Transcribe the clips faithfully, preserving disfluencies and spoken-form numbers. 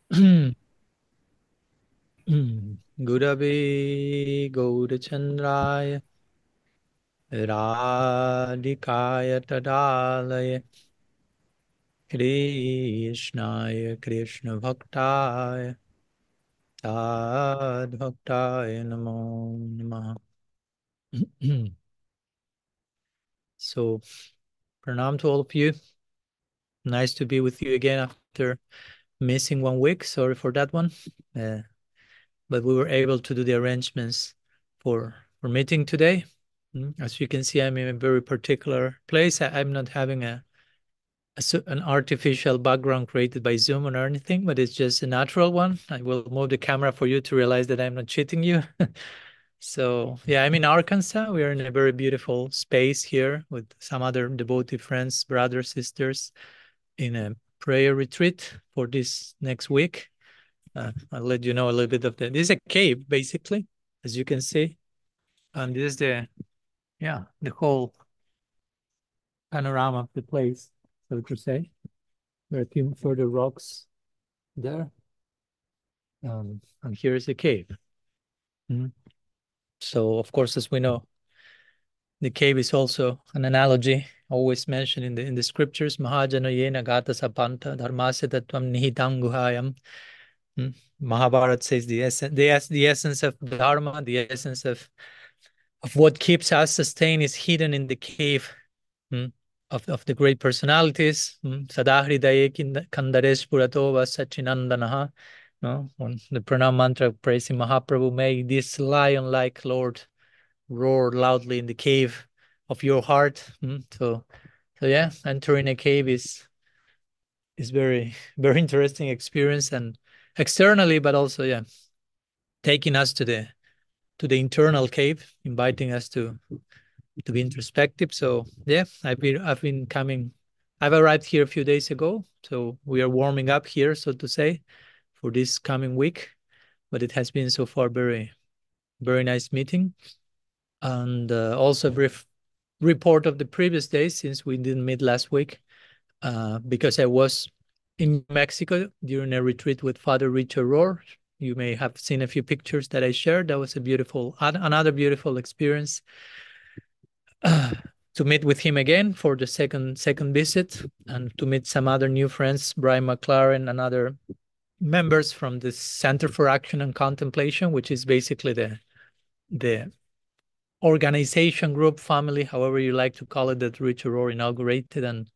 Gurave Gaurachandraya Radhikaya Tadalaya Krishnaya Krishna Bhaktaya Tad Bhaktaya Namo Namaha. So, pranam to all of you. Nice to be with you again after missing one week. Sorry for that one. Uh, but we were able to do the arrangements for for meeting today. Mm, As you can see, I'm in a very particular place. I, I'm not having a, a s- an artificial background created by Zoom or anything, but it's just a natural one. I will move the camera for you to realize that I'm not cheating you. So yeah, I'm in Arkansas. We are in a very beautiful space here with some other devotee friends, brothers, sisters, in a prayer retreat for this next week. Uh, I'll let you know a little bit of that. This is a cave, basically, as you can see. And this is the, yeah, the whole panorama of the place, so to say. There are a few further rocks there. Um, and here is a cave. Mhm. So, of course, as we know, the cave is also an analogy always mentioned in the in the scriptures. Mahajana yena gata sapanta dharmasya tattvam nihitam guhayam. Mm. Mahabharata says the essence, the, es- the essence of dharma, the essence of of what keeps us sustained is hidden in the cave, mm, of, of the great personalities. mm. Sadahridaye kind- kandaresh puratova sachinandanaha. No? When the pranam mantra praising Mahaprabhu, may this lion-like Lord roar loudly in the cave of your heart. mm. So, so yeah, entering a cave is is very very interesting experience, and externally, but also yeah, taking us to the to the internal cave, inviting us to to be introspective. So yeah, I've been I've been coming. I've arrived here a few days ago, so we are warming up here, so to say, for this coming week. But it has been so far very very nice meeting, and uh, also a brief report of the previous days since we didn't meet last week, uh, because I was in Mexico during a retreat with Father Richard Rohr. You may have seen a few pictures that I shared. That was a beautiful, another beautiful experience. Uh, to meet with him again for the second second visit, and to meet some other new friends, Brian McLaren and other members from the Center for Action and Contemplation, which is basically the the organization group family, however you like to call it, that Richard Rohr inaugurated. And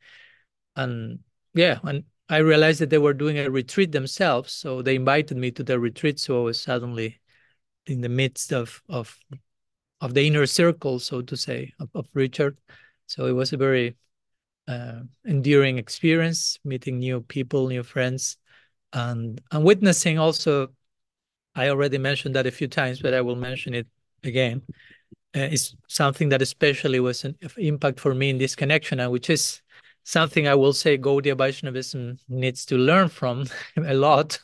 and yeah, and I realized that they were doing a retreat themselves, so they invited me to their retreat. So I was suddenly in the midst of of of the inner circle, so to say, of, of Richard. So it was a very uh, endearing experience, meeting new people, new friends, and and witnessing also. I already mentioned that a few times, but I will mention it again. Uh, is something that especially was an of impact for me in this connection, and which is something I will say Gaudiya Vaishnavism needs to learn from a lot,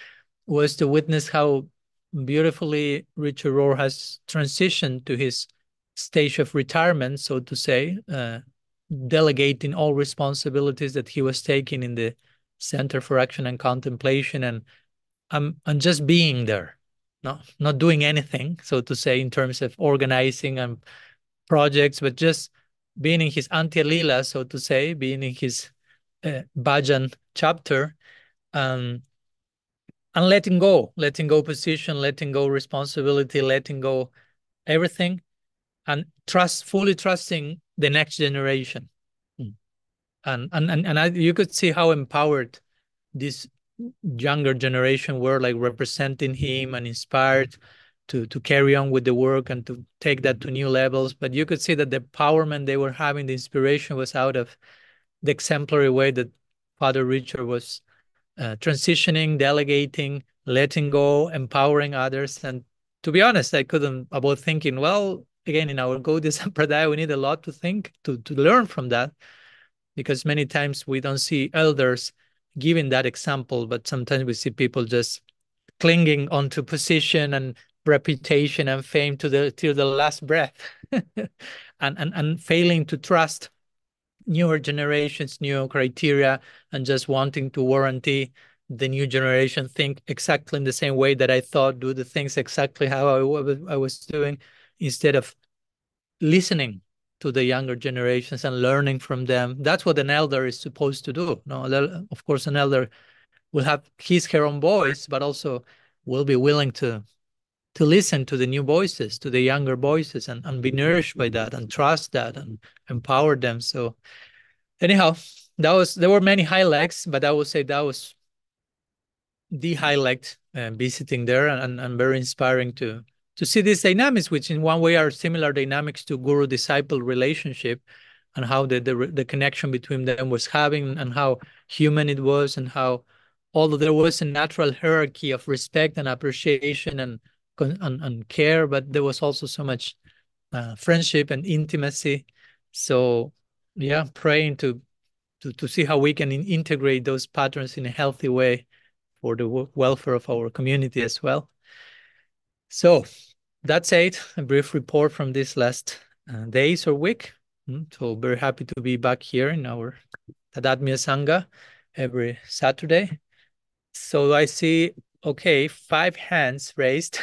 was to witness how beautifully Richard Rohr has transitioned to his stage of retirement, so to say, uh, delegating all responsibilities that he was taking in the Center for Action and Contemplation, and I'm I'm just being there, not not doing anything, so to say, in terms of organizing and projects, but just being in his Antya Lila, so to say, being in his uh, Bhajan chapter, um, and letting go, letting go position, letting go responsibility, letting go everything, and trust, fully trusting the next generation. Mm. And and and, and I, you could see how empowered this younger generation were, like representing him and inspired to to carry on with the work and to take that to new levels. But you could see that the empowerment they were having, the inspiration was out of the exemplary way that Father Richard was uh, transitioning, delegating, letting go, empowering others. And to be honest, I couldn't avoid thinking, well, again, in our Gaudiya Sampradaya, we need a lot to think, to, to learn from that, because many times we don't see elders giving that example, but sometimes we see people just clinging onto position and reputation and fame to the till the last breath, and, and and failing to trust newer generations, new criteria, and just wanting to warranty the new generation think exactly in the same way that I thought, do the things exactly how I, I was doing, instead of listening to the younger generations and learning from them. That's what an elder is supposed to do. No, of course, an elder will have his her own voice, but also will be willing to to listen to the new voices, to the younger voices, and, and be nourished by that, and trust that, and empower them. So anyhow, that was there were many highlights, but I would say that was the highlight, uh, visiting there, and, and very inspiring to to see these dynamics, which in one way are similar dynamics to guru-disciple relationship, and how the, the the connection between them was having, and how human it was, and how although there was a natural hierarchy of respect and appreciation and and, and care, but there was also so much uh, friendship and intimacy. So yeah, praying to to to see how we can in integrate those patterns in a healthy way for the welfare of our community as well. So that's it, a brief report from this last uh, days or week. Mm, so very happy to be back here in our Tadatmya Sangha every Saturday. So I see, okay, five hands raised.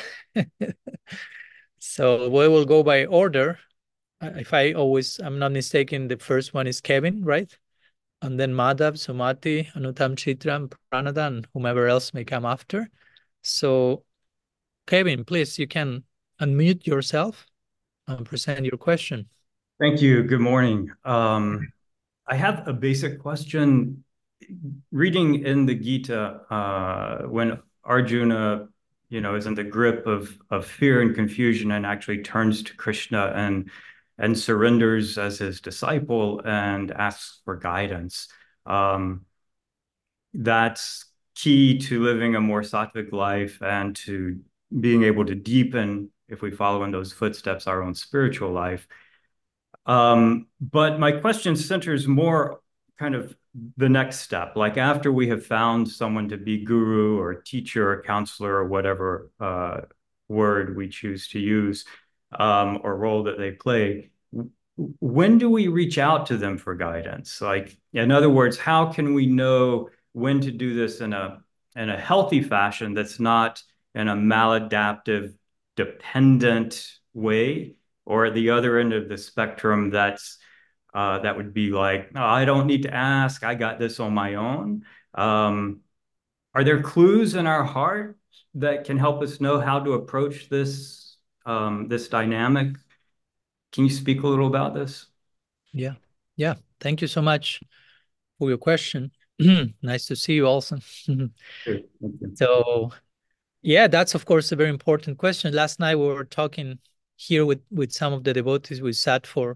So we will go by order. If I always, I'm not mistaken, the first one is Kevin, right? And then Madhav, Sumati, Anutam, Chitram, Pranada, and whomever else may come after. So Kevin, please, you can unmute yourself and present your question. Thank you. Good morning. Um, I have a basic question. Reading in the Gita, uh, when Arjuna, you know, is in the grip of of fear and confusion, and actually turns to Krishna and and surrenders as his disciple and asks for guidance. Um, that's key to living a more sattvic life and to being able to deepen, if we follow in those footsteps, our own spiritual life. Um, but my question centers more kind of the next step, like after we have found someone to be guru or teacher or counselor or whatever uh, word we choose to use, um, or role that they play, when do we reach out to them for guidance? Like, in other words, how can we know when to do this in a in a healthy fashion that's not in a maladaptive, dependent way? Or at the other end of the spectrum, that's uh, that would be like, oh, I don't need to ask, I got this on my own. Um, are there clues in our heart that can help us know how to approach this um, this dynamic? Can you speak a little about this? Yeah, yeah. Thank you so much for your question. Nice to see you also. Sure. Thank you. So yeah, that's of course a very important question. Last night we were talking here with with some of the devotees. We sat for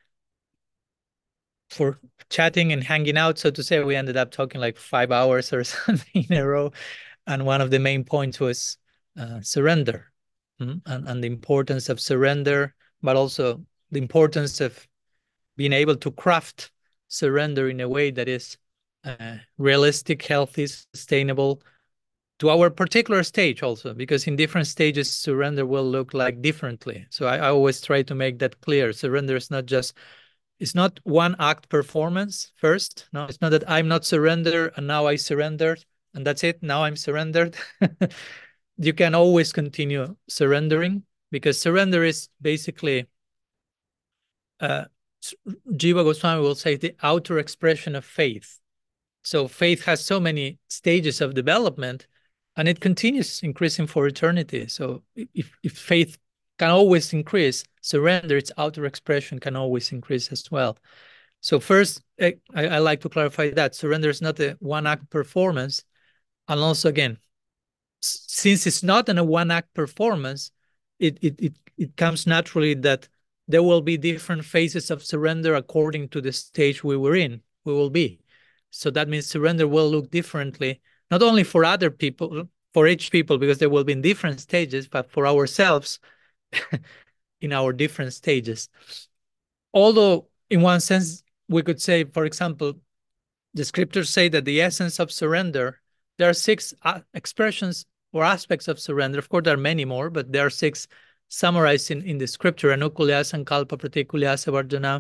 for chatting and hanging out, so to say. We ended up talking like five hours or something in a row, and one of the main points was uh, surrender, mm? and and the importance of surrender, but also the importance of being able to craft surrender in a way that is uh, realistic, healthy, sustainable, to our particular stage also, because in different stages surrender will look like differently. So I, I always try to make that clear. Surrender is not just, it's not one act performance first. No, it's not that I'm not surrendered and now I surrendered and that's it, now I'm surrendered. You can always continue surrendering, because surrender is basically uh, Jiva Goswami will say the outer expression of faith. So faith has so many stages of development, and it continues increasing for eternity. So if, if faith can always increase, surrender, its outer expression, can always increase as well. So first, I, I like to clarify that surrender is not a one-act performance. And also, again, since it's not in a one-act performance, it, it, it, it comes naturally that there will be different phases of surrender according to the stage we were in, we will be. So that means surrender will look differently, not only for other people, for each people, because there will be in different stages, but for ourselves in our different stages. Although, in one sense, we could say, for example, the scriptures say that the essence of surrender, there are six uh, expressions or aspects of surrender. Of course, there are many more, but there are six summarized in, in the scripture: Anukulya, Sankalpa, Pratikulyasa, Vardhana,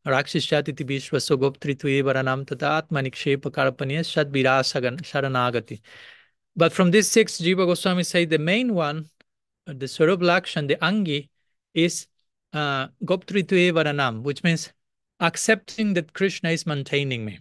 Rakshishati Vishwaso Goptritvi Varanam Tatat Manikshepa Karapaniya Shad Virasagan Sharanagati. But from these six, Jiva Goswami say the main one, the Swarup Lakshan, the Angi, is uh, Goptritve Varanam, which means accepting that Krishna is maintaining me.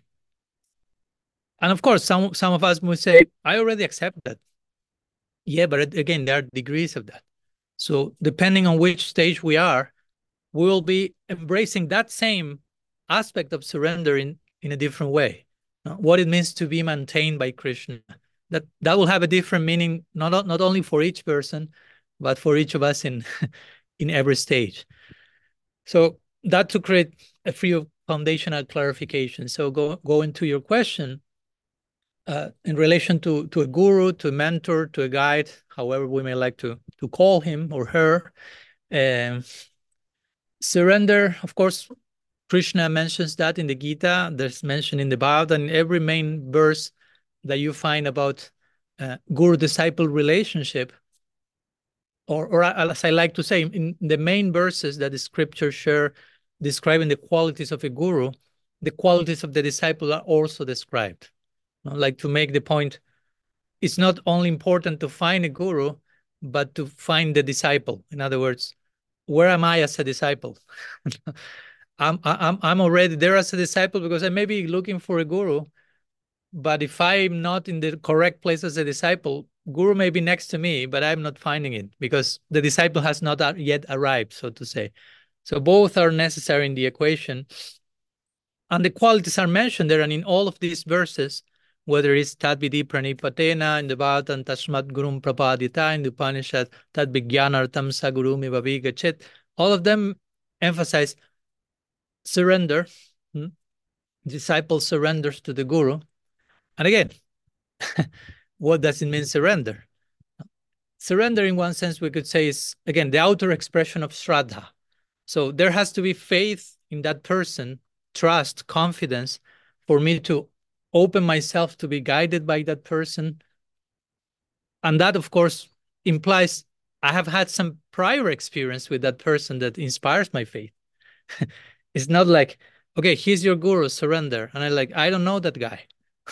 And of course, some, some of us will say, I already accept that. Yeah, but again, there are degrees of that. So depending on which stage we are, we will be embracing that same aspect of surrender in, in a different way. Uh, what it means to be maintained by Krishna. That, that will have a different meaning, not, not only for each person, but for each of us in, in every stage. So that to create a few foundational clarification. So go, go into your question, uh, in relation to, to a guru, to a mentor, to a guide, however we may like to, to call him or her. Um, surrender, of course, Krishna mentions that in the Gita. There's mention in the Bhagavad, and every main verse that you find about uh, guru-disciple relationship, or, or as I like to say, in the main verses that the scriptures share describing the qualities of a guru, the qualities of the disciple are also described. You know, like to make the point, it's not only important to find a guru, but to find the disciple. In other words, where am I as a disciple? I'm I'm I'm already there as a disciple because I may be looking for a guru, but if I'm not in the correct place as a disciple, guru may be next to me, but I'm not finding it because the disciple has not yet arrived, so to say. So both are necessary in the equation. And the qualities are mentioned there, and in all of these verses, whether it's Tad Vidhi Pranipatena in the Bhagavatam, Tasmat Gurum Prapadita in the Upanishad, Tad Vijnanartam Sagurumi Vavigachet, all of them emphasize surrender. Hmm? Disciple surrenders to the guru. And again, what does it mean surrender? Surrender, in one sense, we could say is, again, the outer expression of Shraddha. So there has to be faith in that person, trust, confidence, for me to open myself to be guided by that person. And that, of course, implies I have had some prior experience with that person that inspires my faith. It's not like, okay, he's your guru, surrender. And I'm like, I don't know that guy.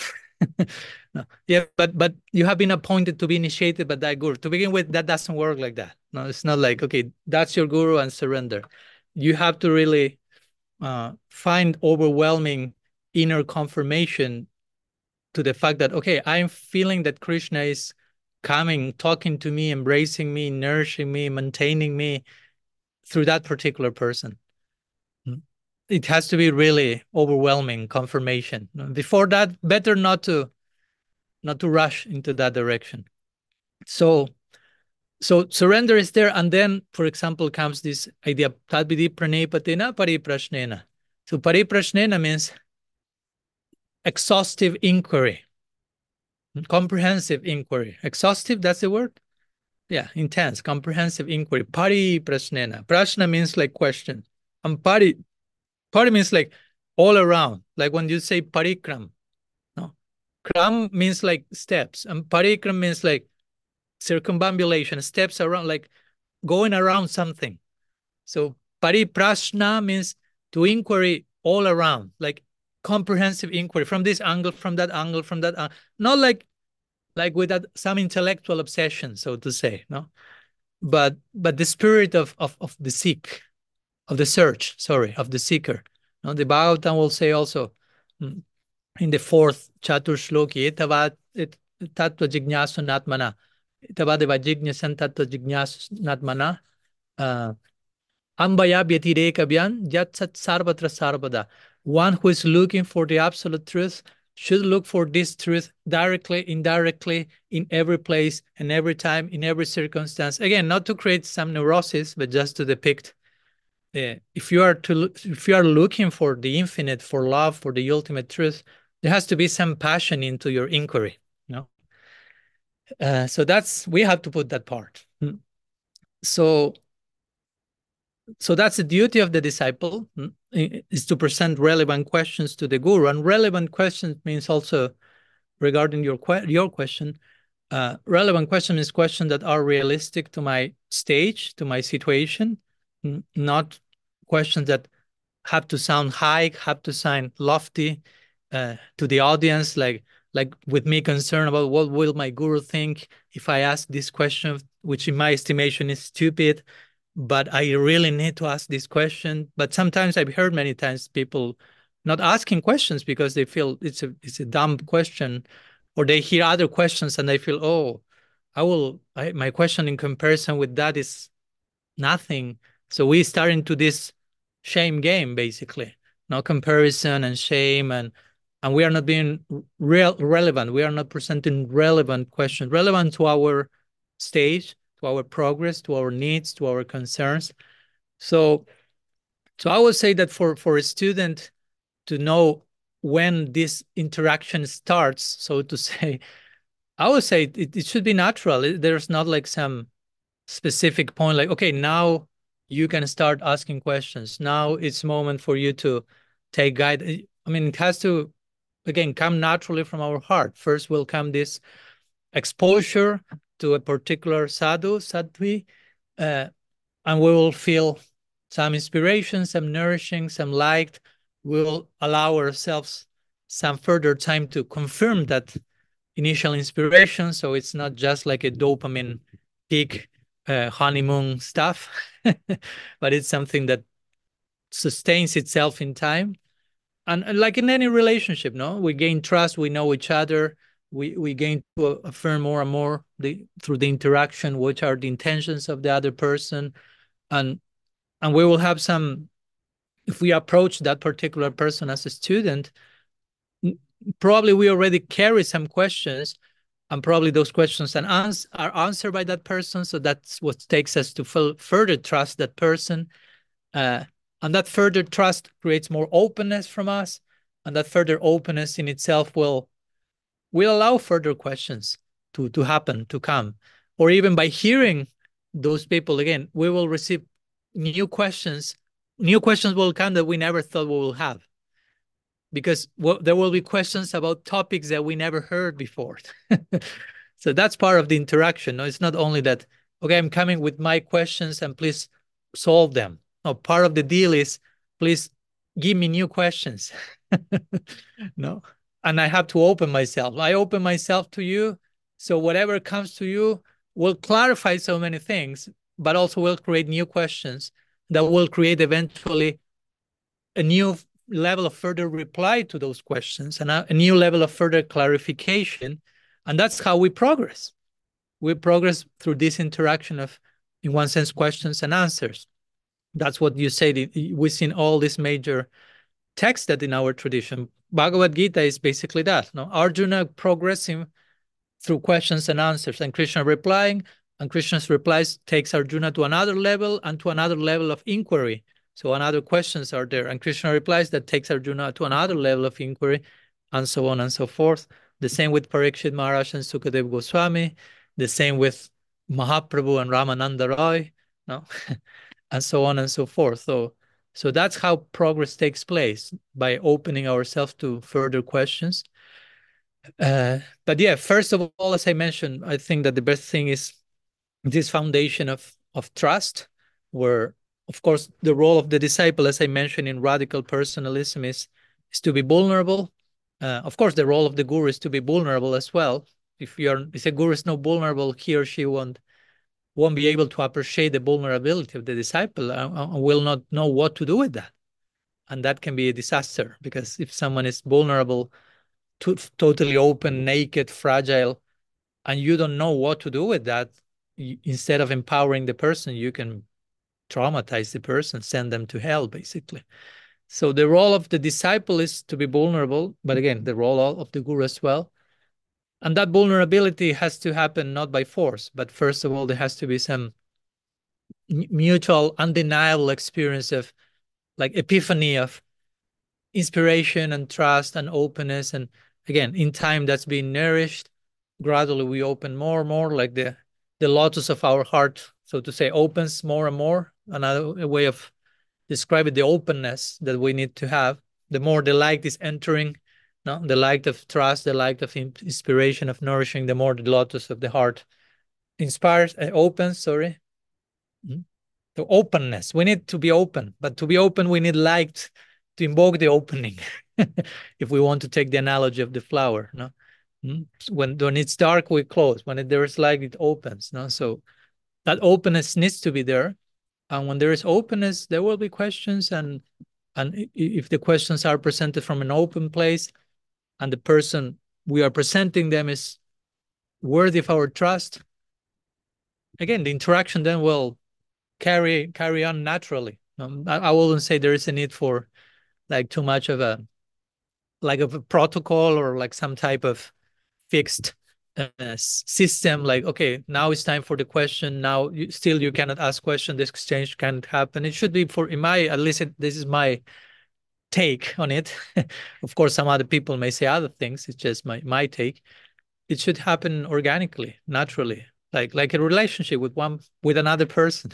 No. Yeah, but but you have been appointed to be initiated by that guru. To begin with, that doesn't work like that. No, it's not like, okay, that's your guru and surrender. You have to really uh, find overwhelming inner confirmation to the fact that, okay, I'm feeling that Krishna is coming, talking to me, embracing me, nourishing me, maintaining me through that particular person. It has to be really overwhelming confirmation. Before that, better not to not to rush into that direction. So, so surrender is there, and then, for example, comes this idea Tad Vidhi Pranipatena Pariprashnena. So Pariprashnena means exhaustive inquiry, comprehensive inquiry. Exhaustive, that's the word? Yeah, intense, comprehensive inquiry. Pariprashnena. Prashna means like question. And pari, pari means like all around. Like when you say parikram. No, kram means like steps, and parikram means like circumambulation, steps around, like going around something. So pariprashna means to inquiry all around, like comprehensive inquiry from this angle, from that angle, from that angle. Not like like with that, some intellectual obsession, so to say, no, but but the spirit of of of the seek, of the search, sorry, of the seeker. No, the Bhagavatam will say also in the fourth chatur shloki, etavad tattva jignasu natmana, etavad vajignasan tattva jignasu natmana, ambaya vyatirekabhyan yatsat sarvatra sarvada. One who is looking for the absolute truth should look for this truth directly, indirectly, in every place and every time, in every circumstance. Again, not to create some neurosis, but just to depict uh, if you are to if you are looking for the infinite, for love, for the ultimate truth, there has to be some passion into your inquiry. You know? Uh, so that's, we have to put that part. So So that's the duty of the disciple, is to present relevant questions to the guru. And relevant questions means also, regarding your que your question, uh, relevant question is questions that are realistic to my stage, to my situation, not questions that have to sound high, have to sound lofty uh, to the audience, like like with me concerned about what will my guru think if I ask this question, which in my estimation is stupid, but I really need to ask this question. But sometimes I've heard many times people not asking questions because they feel it's a it's a dumb question, or they hear other questions and they feel, oh, I will I, my question in comparison with that is nothing. So we start into this shame game, basically. No comparison and shame, and and we are not being real relevant. We are not presenting relevant questions, relevant to our stage, to our progress, to our needs, to our concerns. So so I would say that for for a student to know when this interaction starts, so to say, I would say it, it should be natural. It, there's not like some specific point, like, okay, now you can start asking questions. Now it's moment for you to take guide. I mean, it has to, again, come naturally from our heart. First will come this exposure to a particular sadhu, sadhvi, uh, and we will feel some inspiration, some nourishing, some light. We'll allow ourselves some further time to confirm that initial inspiration. So it's not just like a dopamine peak uh, honeymoon stuff, but it's something that sustains itself in time. And, and like in any relationship, no, we gain trust, we know each other, we we gain to affirm more and more the through the interaction, which are the intentions of the other person, and and we will have some. If we approach that particular person as a student, probably we already carry some questions, and probably those questions and ans are answered by that person. So that's what takes us to further trust that person. Uh, and that further trust creates more openness from us. And that further openness in itself will, will allow further questions to, to happen, to come. Or even by hearing those people again, we will receive new questions. New questions will come that we never thought we will have, because well, there will be questions about topics that we never heard before. So that's part of the interaction. No, it's not only that, okay, I'm coming with my questions and please solve them. No, part of the deal is please give me new questions. No, and I have to open myself. I open myself to you. So whatever comes to you will clarify so many things, but also will create new questions that will create eventually a new level of further reply to those questions and a, a new level of further clarification. And that's how we progress. We progress through this interaction of, in one sense, questions and answers. That's what you say. We've seen all these major texts that in our tradition. Bhagavad Gita is basically that. No? Arjuna progressing through questions and answers, and Krishna replying, and Krishna's replies takes Arjuna to another level and to another level of inquiry. So another questions are there, and Krishna replies that takes Arjuna to another level of inquiry, and so on and so forth. The same with Parikshit Maharaj and Sukadev Goswami. The same with Mahaprabhu and Ramananda Roy, no, and so on and so forth. So, so that's how progress takes place, by opening ourselves to further questions. Uh, but yeah, first of all, as I mentioned, I think that the best thing is this foundation of of trust, where, of course, the role of the disciple, as I mentioned in radical personalism, is is to be vulnerable. Uh, of course, the role of the guru is to be vulnerable as well. If you're if a guru is not vulnerable, he or she won't won't be able to appreciate the vulnerability of the disciple and, and will not know what to do with that. And that can be a disaster, because if someone is vulnerable, to, totally open, naked, fragile, and you don't know what to do with that, you, instead of empowering the person, you can traumatize the person, send them to hell, basically. So the role of the disciple is to be vulnerable, but again, the role of the guru as well. And that vulnerability has to happen not by force, but first of all, there has to be some mutual, undeniable experience of, like, epiphany of inspiration and trust and openness. And again, in time, that's being nourished. Gradually, we open more and more, like the the lotus of our heart, so to say, opens more and more. Another way of describing the openness that we need to have. The more the light is entering, no, the light of trust, the light of inspiration, of nourishing, the more the lotus of the heart inspires, uh, opens. Sorry. Mm-hmm. the openness. We need to be open, but to be open, we need light to invoke the opening. If we want to take the analogy of the flower, no? When when it's dark, we close. When there is light, it opens. No, so that openness needs to be there. And when there is openness, there will be questions. And and if the questions are presented from an open place, and the person we are presenting them is worthy of our trust, again, the interaction then will carry carry on naturally. Um, I, I wouldn't say there is a need for like too much of a like of a protocol or like some type of fixed uh, system. Like, okay, now it's time for the question. Now you, still you cannot ask question. This exchange can't happen. It should be for in my at least it, this is my take on it. Of course, some other people may say other things. It's just my my take. It should happen organically, naturally, like like a relationship with one with another person.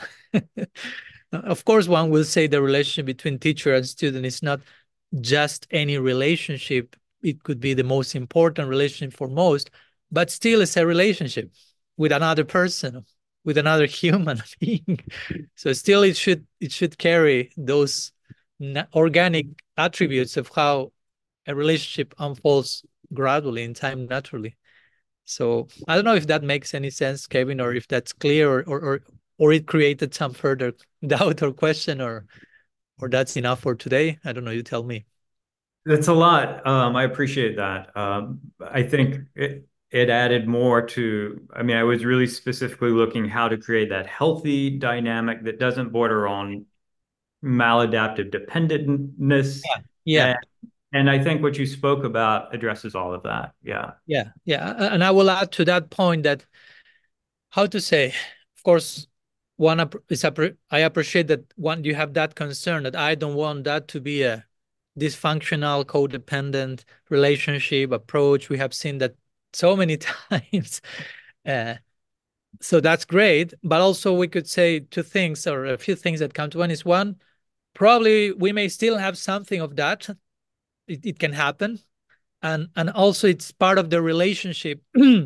Of course, one will say the relationship between teacher and student is not just any relationship. It could be the most important relationship for most, but still it's a relationship with another person, with another human being. So still it should it should carry those organic attributes of how a relationship unfolds gradually in time, naturally. So I don't know if that makes any sense, Kevin, or if that's clear, or or or, or it created some further doubt or question, or or that's enough for today. I don't know. You tell me. That's a lot. Um, I appreciate that. Um, I think it, it added more to, I mean, I was really specifically looking how to create that healthy dynamic that doesn't border on maladaptive dependentness. Yeah. Yeah. And, and I think what you spoke about addresses all of that. Yeah. Yeah. Yeah. And I will add to that point that how to say, of course, one is I appreciate that one you have that concern that I don't want that to be a dysfunctional codependent relationship approach. We have seen that so many times. Uh, so that's great. But also we could say two things or a few things that come to one is one, probably we may still have something of that. It, it can happen. And and also it's part of the relationship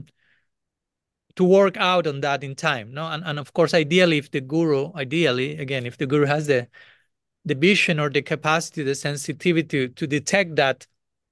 to work out on that in time. No, and, and of course, ideally, if the guru, ideally, again, if the guru has the the vision or the capacity, the sensitivity to, to detect that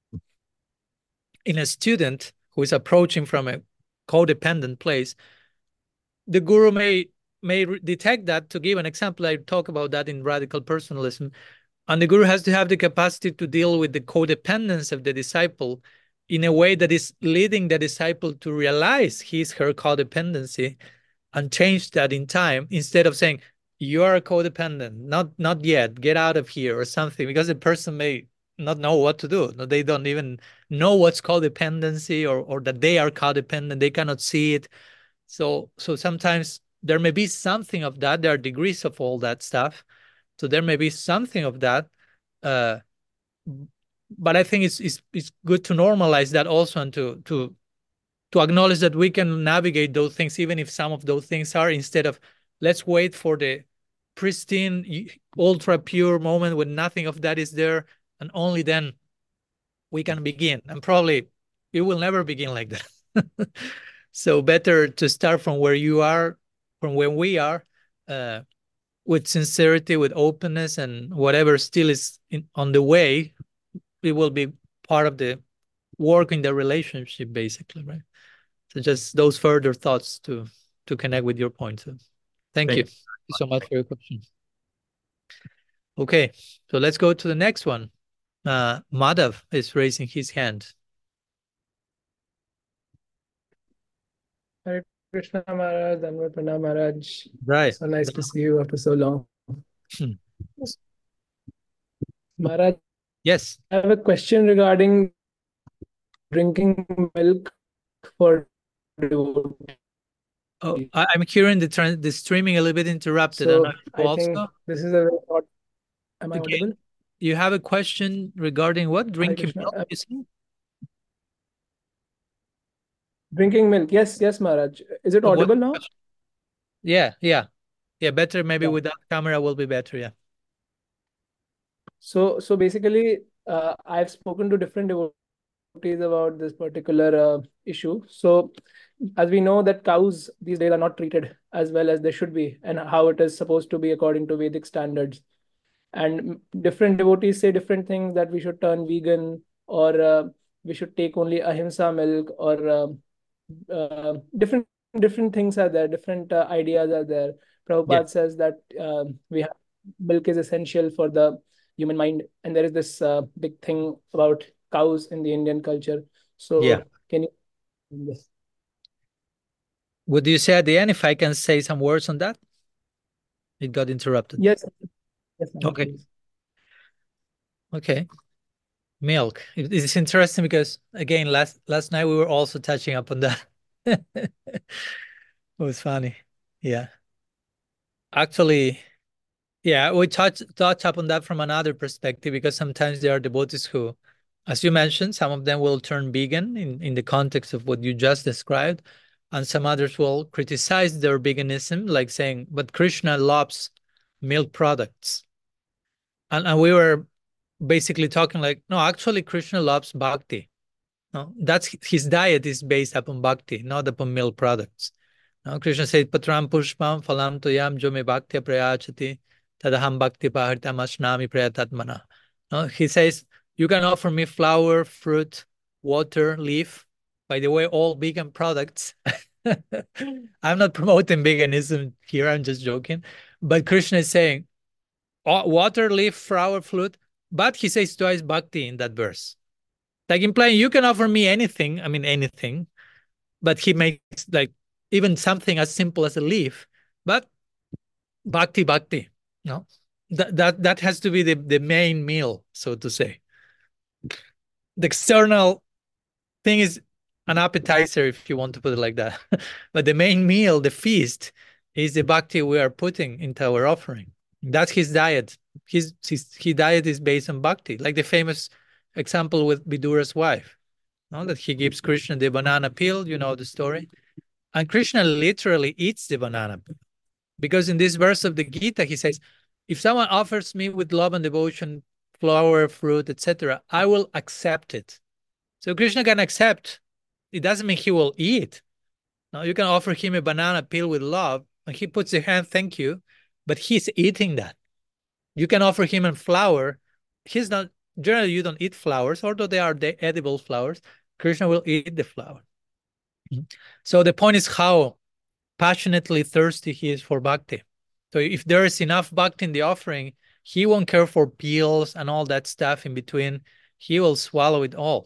in a student who is approaching from a codependent place, the guru may may detect that. To give an example, I talk about that in Radical Personalism, and the guru has to have the capacity to deal with the codependence of the disciple in a way that is leading the disciple to realize his her codependency and change that in time, instead of saying you are a codependent, not not yet, get out of here or something, because the person may not know what to do. They don't even know what's codependency, or or that they are codependent. They cannot see it. So so sometimes there may be something of that. There are degrees of all that stuff. So there may be something of that. Uh, but I think it's, it's it's good to normalize that also, and to to to acknowledge that we can navigate those things, even if some of those things are, instead of let's wait for the pristine, ultra pure moment when nothing of that is there, and only then we can begin. And probably it will never begin like that. So better to start from where you are, from where we are, uh, with sincerity, with openness, and whatever still is in, on the way, it will be part of the work in the relationship, basically, right? So just those further thoughts to to connect with your point. So thank you. Thank Thank you so much for your question. Okay, so let's go to the next one. Uh, Madhav is raising his hand. Hare Krishna Maharaj, Dhanwad Pranam Maharaj. Right. So nice to see you after so long. Maharaj, yes. I have a question regarding drinking milk for devotees. Oh, I, I'm hearing the trans the streaming a little bit interrupted. So I, I think this is a thought. Am I Again, audible? you have a question regarding what? Hare Drinking Krishna. milk, Uh, you said? Drinking milk. Yes, yes, Maharaj. Is it Oh, what audible now? question? Yeah, yeah. Yeah, better maybe Yeah. without camera will be better, yeah. So so basically, uh, I've spoken to different devotees about this particular uh, issue. So, as we know that cows these days are not treated as well as they should be, and how it is supposed to be according to Vedic standards. And different devotees say different things, that we should turn vegan, or uh, we should take only ahimsa milk, or uh, uh, different different things are there, different uh, ideas are there. Yeah. Prabhupada says that uh, we have milk is essential for the human mind, and there is this uh, big thing about cows in the Indian culture. So Yeah. can you yes. Would you say at the end if I can say some words on that? It got interrupted. Yes, yes, Okay. please. Okay. Milk. It's interesting because again, last last night we were also touching up on that. It was funny. Yeah. Actually, yeah, we touch touch up on that from another perspective, because sometimes there are devotees who, as you mentioned, some of them will turn vegan in, in the context of what you just described, and some others will criticize their veganism, like saying, but Krishna loves milk products. And, and we were basically talking like, no, actually Krishna loves bhakti. No, that's his diet is based upon bhakti, not upon milk products. No, Krishna said, Patram pushpam phalam toyam jo me bhakti prayachati tadaham bhakti paharitam ashnami prayatatmana. No, he says, you can offer me flour, fruit, water, leaf. By the way, all vegan products. I'm not promoting veganism here, I'm just joking. But Krishna is saying, water, leaf, flower, fruit, but he says twice bhakti in that verse. Like implying you can offer me anything, I mean anything, but he makes like even something as simple as a leaf, but bhakti, bhakti, no? That, that, that has to be the, the main meal, so to say. The external thing is an appetizer, if you want to put it like that. But the main meal, the feast, is the bhakti we are putting into our offering. That's his diet. His, his, his diet is based on bhakti, like the famous example with Vidura's wife, no? That he gives Krishna the banana peel, you know the story. And Krishna literally eats the banana peel. Because in this verse of the Gita, he says, if someone offers me with love and devotion, flower, fruit, et cetera, I will accept it. So Krishna can accept. It doesn't mean he will eat. Now you can offer him a banana peel with love, and he puts the hand, thank you, but he's eating that. You can offer him a flower. He's not, generally you don't eat flowers, although they are the edible flowers. Krishna will eat the flower. So the point is how passionately thirsty he is for bhakti. So if there is enough bhakti in the offering, he won't care for peels and all that stuff in between. He will swallow it all.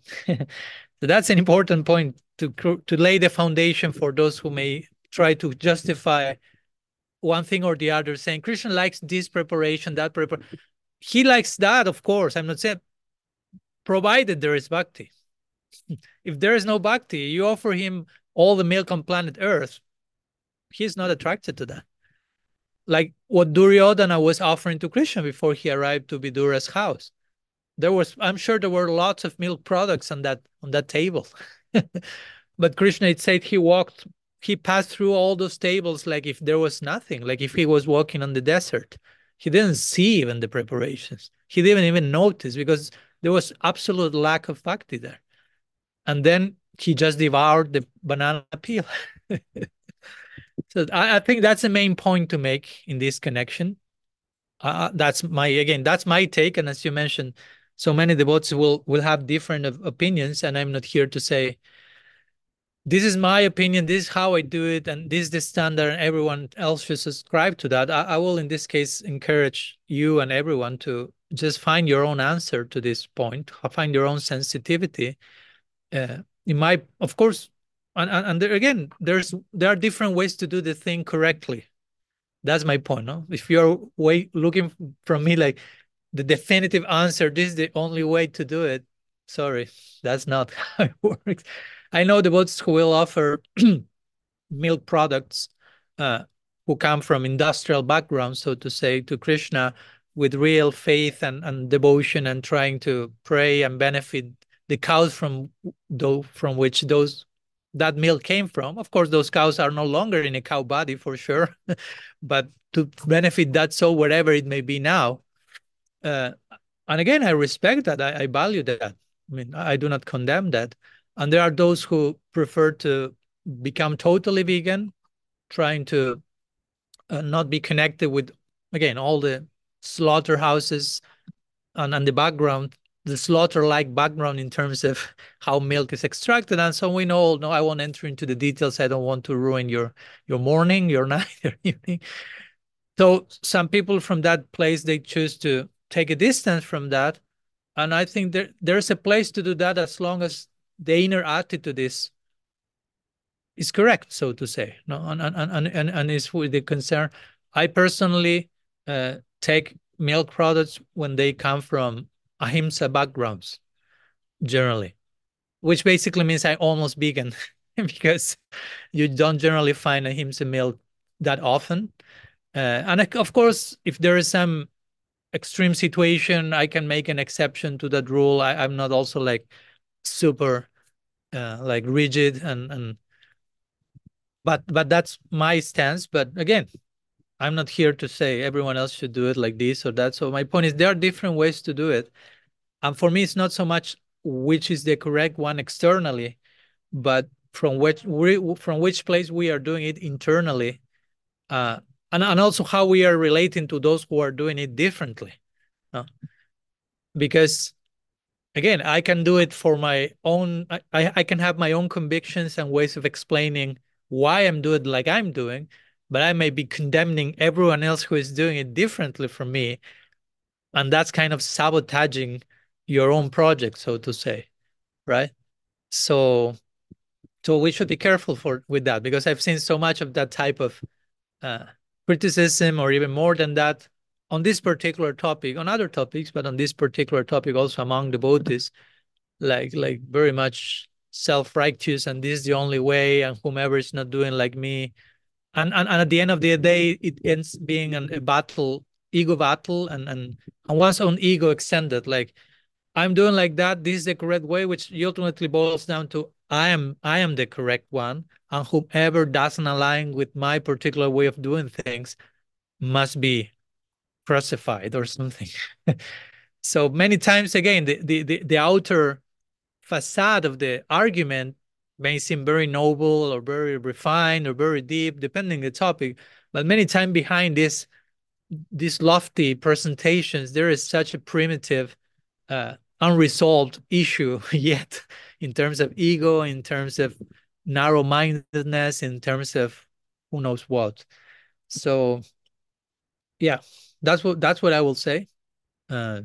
So that's an important point to, to lay the foundation for those who may try to justify one thing or the other, saying Krishna likes this preparation, that preparation. He likes that, of course. I'm not saying, provided there is bhakti. If there is no bhakti, you offer him all the milk on planet Earth, he's not attracted to that. Like what Duryodhana was offering to Krishna before he arrived to Vidura's house. There was, I'm sure there were lots of milk products on that on that table. But Krishna, it said he walked, he passed through all those tables like if there was nothing, like if he was walking on the desert. He didn't see even the preparations. He didn't even notice because there was absolute lack of bhakti there. And then he just devoured the banana peel. So I, I think that's the main point to make in this connection. Uh, that's my, again, that's my take. And as you mentioned, so many devotees will, will have different opinions. And I'm not here to say, this is my opinion, this is how I do it, and this is the standard, and everyone else should subscribe to that. I, I will, in this case, encourage you and everyone to just find your own answer to this point, find your own sensitivity. Uh, in my, of course, and, and, and there, again, there's there are different ways to do the thing correctly. That's my point. No, if you're way looking from me like the definitive answer, this is the only way to do it. Sorry, that's not how it works. I know devotees who will offer milk products uh, who come from industrial backgrounds, so to say, to Krishna with real faith and, and devotion and trying to pray and benefit the cows from though from which those that milk came from. Of course, those cows are no longer in a cow body for sure, but to benefit that soul, wherever it may be now. Uh, and again, I respect that. I, I value that. I mean, I do not condemn that. And there are those who prefer to become totally vegan, trying to uh, not be connected with, again, all the slaughterhouses and, and the background, the slaughter-like background in terms of how milk is extracted. And so we know, no, I won't enter into the details. I don't want to ruin your, your morning, your night, your evening. So some people from that place, they choose to take a distance from that. And I think there there's a place to do that as long as the inner attitude is is correct, so to say. No, and and and and, and is with the concern. I personally uh, take milk products when they come from ahimsa backgrounds, generally, which basically means I almost vegan because you don't generally find ahimsa milk that often. Uh, and of course, if there is some extreme situation, I can make an exception to that rule. I, I'm not also like super uh, like rigid and and but but that's my stance. But again, I'm not here to say everyone else should do it like this or that. So my point is there are different ways to do it. And for me, it's not so much which is the correct one externally, but from which we, from which place we are doing it internally. Uh, and, and also how we are relating to those who are doing it differently. Uh, because again, I can do it for my own, I, I can have my own convictions and ways of explaining why I'm doing it like I'm doing, but I may be condemning everyone else who is doing it differently from me. And that's kind of sabotaging your own project, so to say, right? So, so we should be careful for with that, because I've seen so much of that type of uh, criticism, or even more than that, on this particular topic, on other topics, but on this particular topic also among devotees, like like very much self-righteous, and this is the only way, and whomever is not doing like me. And and, and at the end of the day, it ends being an, a battle, ego battle, and, and, and one's own ego extended, like, I'm doing like that, this is the correct way, which ultimately boils down to I am I am the correct one, and whomever doesn't align with my particular way of doing things must be crucified or something. So many times, again, the, the, the, the outer facade of the argument may seem very noble or very refined or very deep, depending the topic, but many times behind this these lofty presentations, there is such a primitive uh, unresolved issue yet, in terms of ego, in terms of narrow-mindedness, in terms of who knows what. So yeah, that's what that's what I will say. Uh,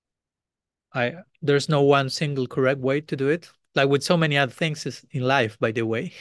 I there's no one single correct way to do it. Like with so many other things in life, by the way.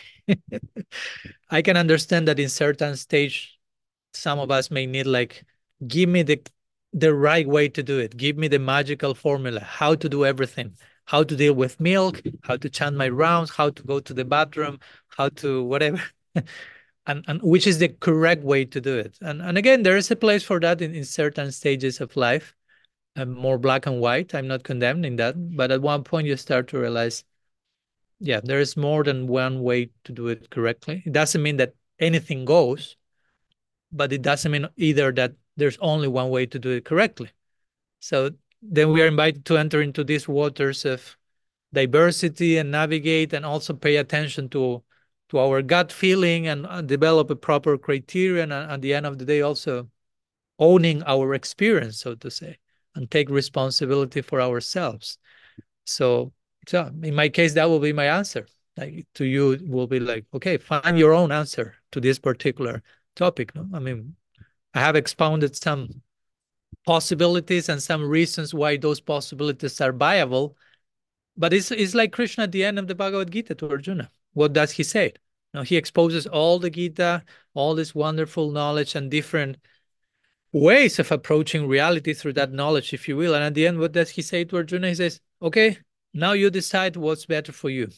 I can understand that in certain stage, some of us may need, like, give me the the right way to do it. Give me the magical formula, how to do everything, how to deal with milk, how to chant my rounds, how to go to the bathroom, how to whatever. and and which is the correct way to do it. And and again, there is a place for that in, in certain stages of life, and more black and white. I'm not condemning that. But at one point you start to realize, yeah, there is more than one way to do it correctly. It doesn't mean that anything goes, but it doesn't mean either that there's only one way to do it correctly. So then we are invited to enter into these waters of diversity and navigate, and also pay attention to to our gut feeling, and uh, develop a proper criterion, and at the end of the day also owning our experience, so to say, and take responsibility for ourselves. So, so in my case, that will be my answer. Like, to you, it will be like, okay, find your own answer to this particular topic. No, I mean, I have expounded some possibilities and some reasons why those possibilities are viable, but it's it's like Krishna at the end of the Bhagavad Gita to Arjuna. What does he say? Now, he exposes all the Gita, all this wonderful knowledge and different ways of approaching reality through that knowledge, if you will. And at the end, what does he say to Arjuna? He says, okay, now you decide what's better for you.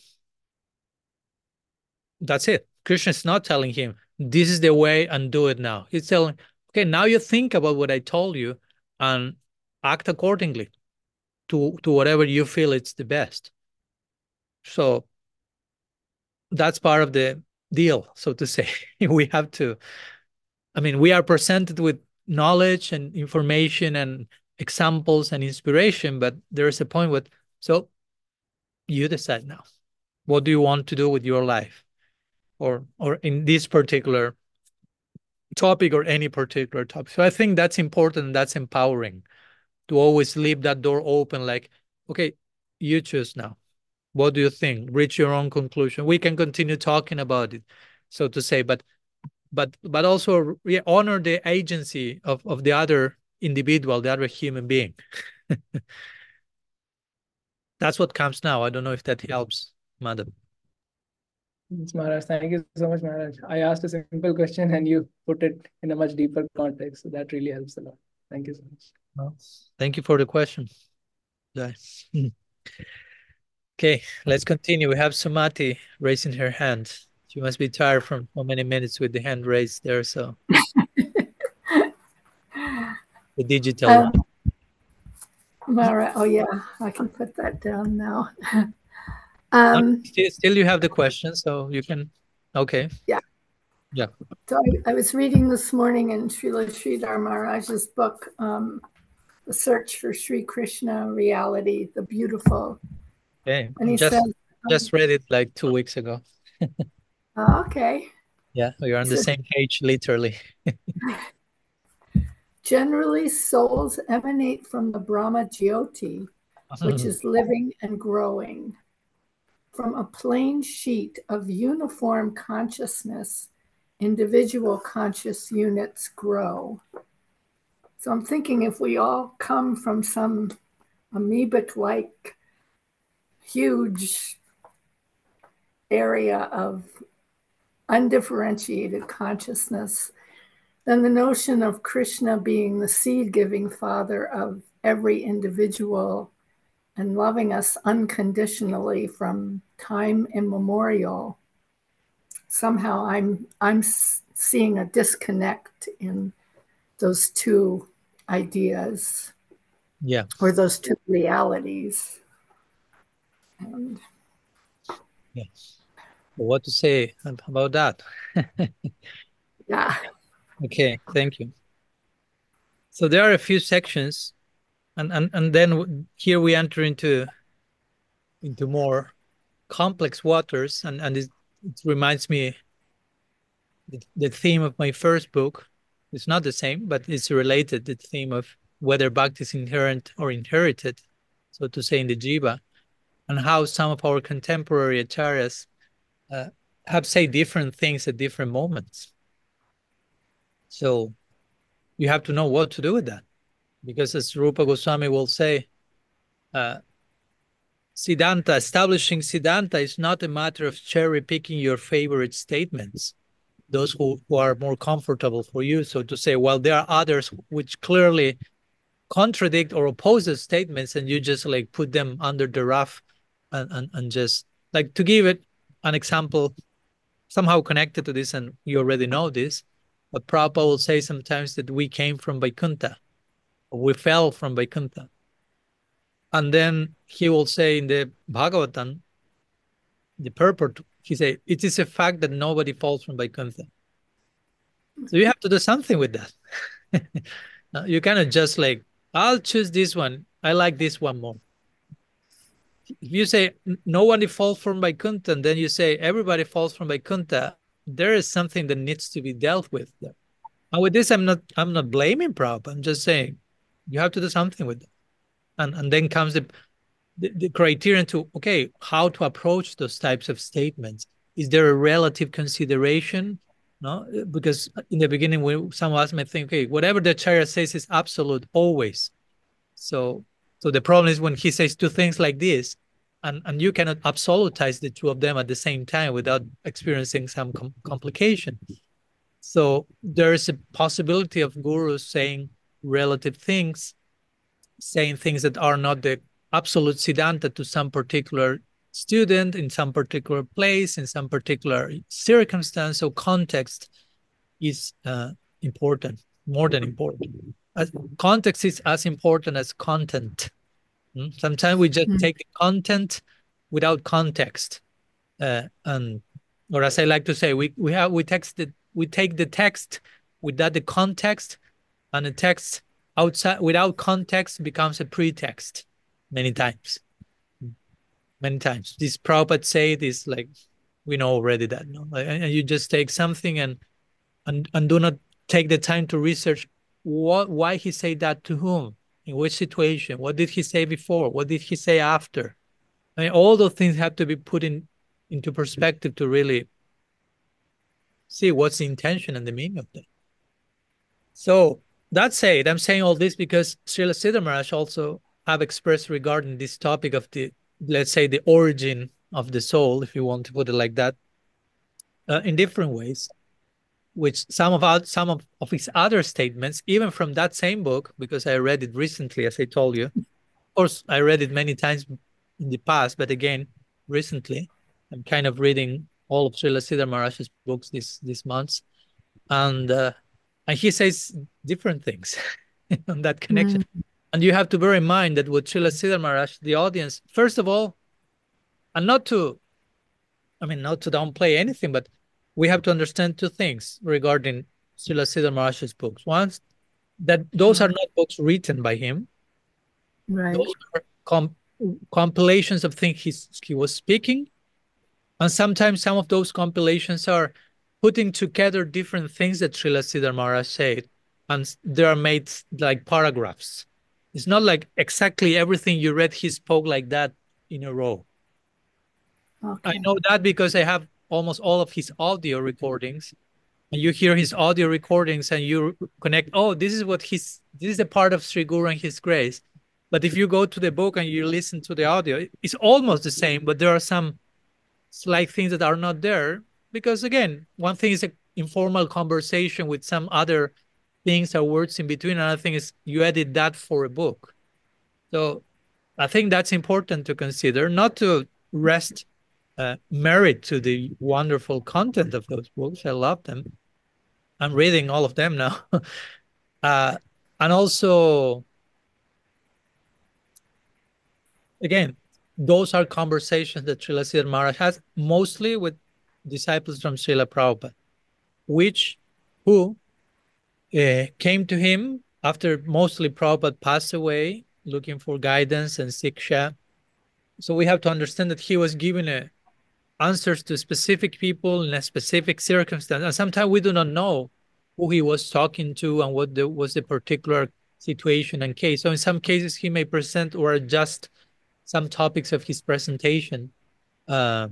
That's it. Krishna is not telling him, this is the way and do it now. He's telling, okay, now you think about what I told you and act accordingly to, to whatever you feel it's the best. So that's part of the deal, so to say. We have to, I mean, we are presented with knowledge and information and examples and inspiration, but there is a point with, so you decide now. What do you want to do with your life? Or, or in this particular topic or any particular topic. So I think that's important. That's empowering to always leave that door open. Like, okay, you choose now. What do you think? Reach your own conclusion. We can continue talking about it, so to say, but but but also yeah, honor the agency of, of the other individual, the other human being. That's what comes now. I don't know if that helps, madam. Yes, Maharaj, thank you so much, Maharaj. I asked a simple question and you put it in a much deeper context. So that really helps a lot. Thank you so much. Well, thank you for the question. Jai. Okay, let's continue. We have Sumati raising her hand. She must be tired from so many minutes with the hand raised there. So the digital. Um, Mara, oh yeah, I can put that down now. um, still, still, you have the question, so you can. Okay. Yeah. Yeah. So I, I was reading this morning in Srila Sridhar Maharaj's book, um, The Search for Sri Krishna Reality, the Beautiful. Okay. And he just, says, just read it like two weeks ago. Oh, okay. Yeah, we are on the So, same page, literally. generally, souls emanate from the Brahma Jyoti, which is living and growing. From a plain sheet of uniform consciousness, individual conscious units grow. So I'm thinking if we all come from some amoebic-like huge area of undifferentiated consciousness, then the notion of Krishna being the seed-giving father of every individual and loving us unconditionally from time immemorial, somehow I'm I'm seeing a disconnect in those two ideas. Yeah. Or those two realities. And yeah. What to say about that? Yeah. Okay, thank you. So there are a few sections, and and and then here we enter into into more complex waters, and and it, it reminds me the, the theme of my first book. It's not the same, but it's related. The theme of whether bhakti is inherent or inherited, so to say, in the jiva, and how some of our contemporary acharyas uh, have said different things at different moments. So you have to know what to do with that, because as Rupa Goswami will say, uh, Siddhanta, establishing Siddhanta is not a matter of cherry picking your favorite statements, those who, who are more comfortable for you. So to say, well, there are others which clearly contradict or oppose the statements, and you just like put them under the rug and, and, and just like, to give it an example, somehow connected to this, and you already know this, but Prabhupada will say sometimes that we came from Vaikuntha, or we fell from Vaikuntha. And then he will say in the Bhagavatam, the purport, he say, it is a fact that nobody falls from Vaikuntha. So you have to do something with that. You cannot just like, I'll choose this one. I like this one more. If you say nobody falls from Vaikuntha, and then you say everybody falls from Vaikuntha, there is something that needs to be dealt with there. And with this, I'm not I'm not blaming Prabhupada. I'm just saying you have to do something with it. And and then comes the, the the criterion to, okay, how to approach those types of statements. Is there a relative consideration? No, because in the beginning, when some of us may think, okay, whatever the Acharya says is absolute always. So so the problem is when he says two things like this, and, and you cannot absolutize the two of them at the same time without experiencing some com complication. So there is a possibility of gurus saying relative things, saying things that are not the absolute Siddhanta to some particular student, in some particular place, in some particular circumstance. So context is uh, important, more than important. As, context is as important as content. Mm? Sometimes we just mm. take the content without context. Uh, and, or as I like to say, we, we have we texted we take the text without the context, and the text outside without context becomes a pretext many times. many times. This Prabhupada said is like, we know already that, no? And, and you just take something and, and and do not take the time to research what why he said that to whom, in which situation, what did he say before, what did he say after. I mean, all those things have to be put in into perspective to really see what's the intention and the meaning of that. So that said, I'm saying all this because Srila Siddhar Maharaj also have expressed regarding this topic of the, let's say, the origin of the soul, if you want to put it like that, uh, in different ways, which some of our, some of, of his other statements, even from that same book, because I read it recently, as I told you. Of course, I read it many times in the past, but again, recently, I'm kind of reading all of Srila Siddhar Maharaj's books this this month, and uh, and he says different things on that connection. Mm. And you have to bear in mind that with Srila Siddhar Maharaj, the audience, first of all, and not to, I mean, not to downplay anything, but we have to understand two things regarding Srila Siddhar Maharaj's books. One, that those are not books written by him. Right. Those are com compilations of things he's, he was speaking. And sometimes some of those compilations are putting together different things that Srila Siddhar Maharaj said, and they are made like paragraphs. It's not like exactly everything you read, he spoke like that in a row. Okay. I know that because I have almost all of his audio recordings, and you hear his audio recordings and you connect, oh, this is what he's, this is a part of Sri Guru and his grace. But if you go to the book and you listen to the audio, it's almost the same, but there are some slight things that are not there. Because again, one thing is an informal conversation with some other things or words in between. Another thing is you edit that for a book. So I think that's important to consider, not to rest uh, merit to the wonderful content of those books. I love them. I'm reading all of them now. uh, and also, again, those are conversations that Srila Siddhar Maharaj has, mostly with disciples from Srila Prabhupada, which, who uh, came to him after mostly Prabhupada passed away, looking for guidance and siksha. So we have to understand that he was giving a, answers to specific people in a specific circumstance. And sometimes we do not know who he was talking to and what the, was the particular situation and case. So in some cases, he may present or adjust some topics of his presentation uh,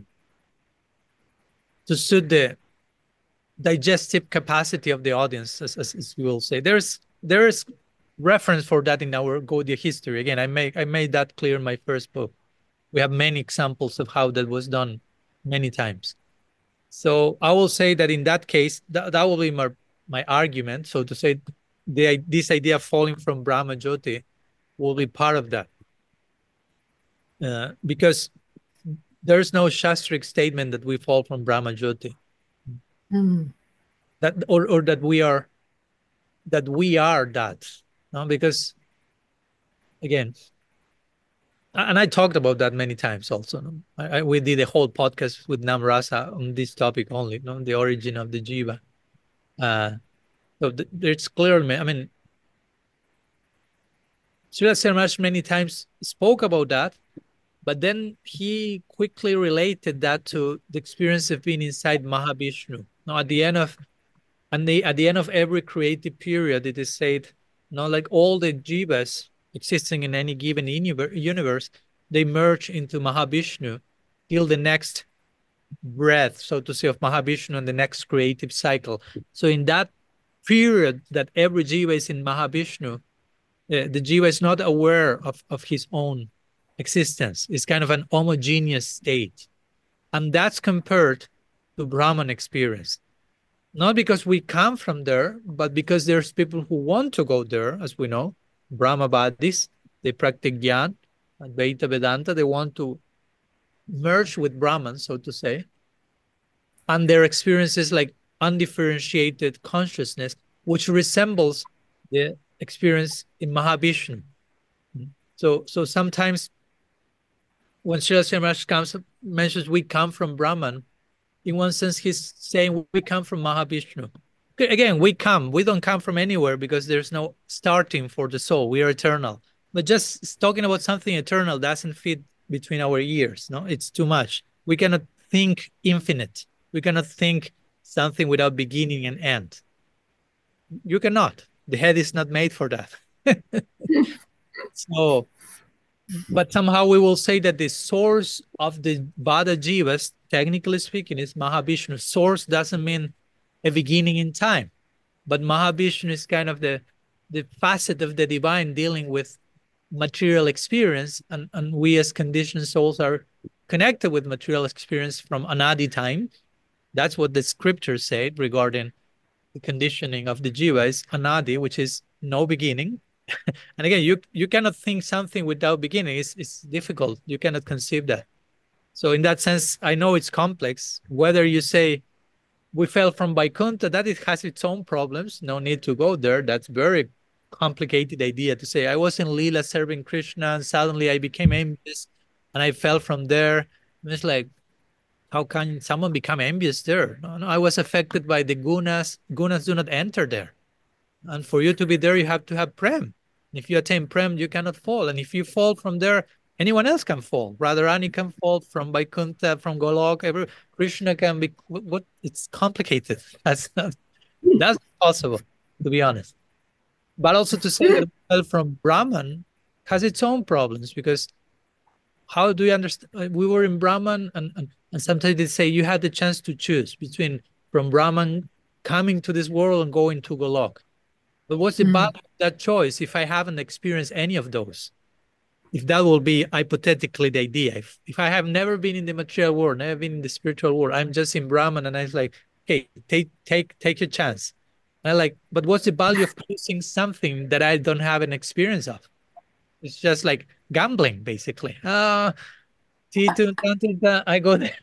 to suit the digestive capacity of the audience, as, as, as we will say. There's there's reference for that in our Gaudiya history. Again, I make I made that clear in my first book. We have many examples of how that was done many times. So I will say that in that case, that, that will be my, my argument. So to say, the, this idea of falling from Brahma Jyoti will be part of that. Uh, because there's no Shastric statement that we fall from Brahma Jyoti. Mm. That or, or that we are that we are that. No? Because again, and I talked about that many times also. No? I, I, we did a whole podcast with Namrasa on this topic only, no? The origin of the jiva. Uh, so th it's clearly, I mean, Srila Siddhar Maharaj many times spoke about that, but then he quickly related that to the experience of being inside Mahavishnu. Now, at the end of, and the, at the end of every creative period, it is said, you know, like all the jivas existing in any given universe, they merge into Mahavishnu till the next breath, so to say, of Mahavishnu and the next creative cycle. So in that period that every jiva is in Mahavishnu, uh, the jiva is not aware of, of his own existence. It's kind of an homogeneous state. And that's compared to Brahman experience. Not because we come from there, but because there's people who want to go there, as we know, Brahmavadis, they practice Gyan, Advaita Vedanta, they want to merge with Brahman, so to say. And their experience is like undifferentiated consciousness, which resembles the experience in Mahavishnu. So, so sometimes when Srila Siddhar Maharaj comes, mentions we come from Brahman, in one sense, he's saying we come from Mahavishnu. Again, we come. We don't come from anywhere because there's no starting for the soul. We are eternal. But just talking about something eternal doesn't fit between our ears. No, it's too much. We cannot think infinite. We cannot think something without beginning and end. You cannot. The head is not made for that. So, but somehow we will say that the source of the Vada Jivas, technically speaking, is Mahavishnu. Source doesn't mean a beginning in time, but Mahavishnu is kind of the, the facet of the divine dealing with material experience, and, and we as conditioned souls are connected with material experience from Anadi time. That's what the scriptures say regarding the conditioning of the jiva is Anadi, which is no beginning. And again, you you cannot think something without beginning. It's, it's difficult. You cannot conceive that. So in that sense, I know it's complex. Whether you say we fell from Vaikuntha, that it has its own problems. No need to go there. That's very complicated idea to say I was in Leela serving Krishna and suddenly I became envious and I fell from there. And it's like, how can someone become envious there? No, no, I was affected by the gunas. Gunas do not enter there. And for you to be there, you have to have prem. If you attain prem, you cannot fall. And if you fall from there, anyone else can fall. Radharani can fall from Vaikuntha, from Golok. Every Krishna can be. What, what? It's complicated. That's not. That's possible, to be honest. But also to say that we fell from Brahman has its own problems, because how do you understand? We were in Brahman, and, and and sometimes they say you had the chance to choose between from Brahman coming to this world and going to Golok. But what's the Mm. value of that choice if I haven't experienced any of those? If that will be hypothetically the idea. If, if I have never been in the material world, never been in the spiritual world, I'm just in Brahman, and I was like, hey, take take take your chance. And I like, but what's the value of choosing something that I don't have an experience of? It's just like gambling, basically. Ah, uh, I go there.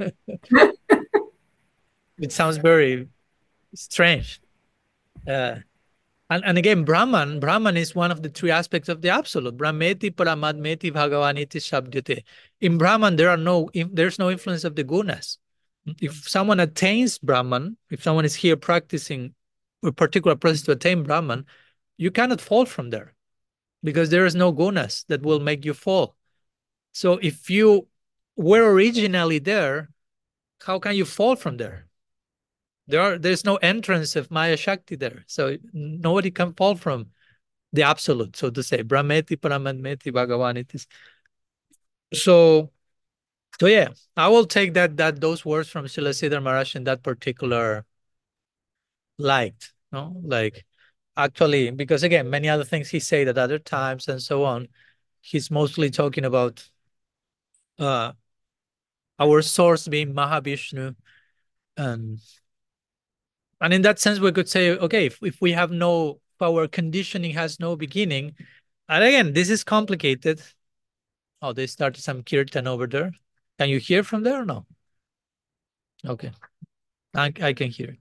It sounds very strange. Uh, And, and again, Brahman, Brahman is one of the three aspects of the absolute. Brahmeti, Paramadmeti, Bhagavaniti, Shabdyate. In Brahman, there are no, there's no influence of the gunas. If someone attains Brahman, if someone is here practicing a particular process to attain Brahman, you cannot fall from there because there is no gunas that will make you fall. So if you were originally there, how can you fall from there? There are there's no entrance of Maya Shakti there. So nobody can fall from the absolute, so to say. Brahmeti, Paramadmeti, Bhagavanitis. So so yeah, I will take that that those words from Srila Sridhar Maharaj in that particular light. No, like actually, because again, many other things he said at other times and so on, he's mostly talking about uh our source being Mahavishnu. And And in that sense, we could say, okay, if, if we have no, if our conditioning has no beginning, and again, this is complicated. Oh, they started some kirtan over there. Can you hear from there or no? Okay, I, I can hear.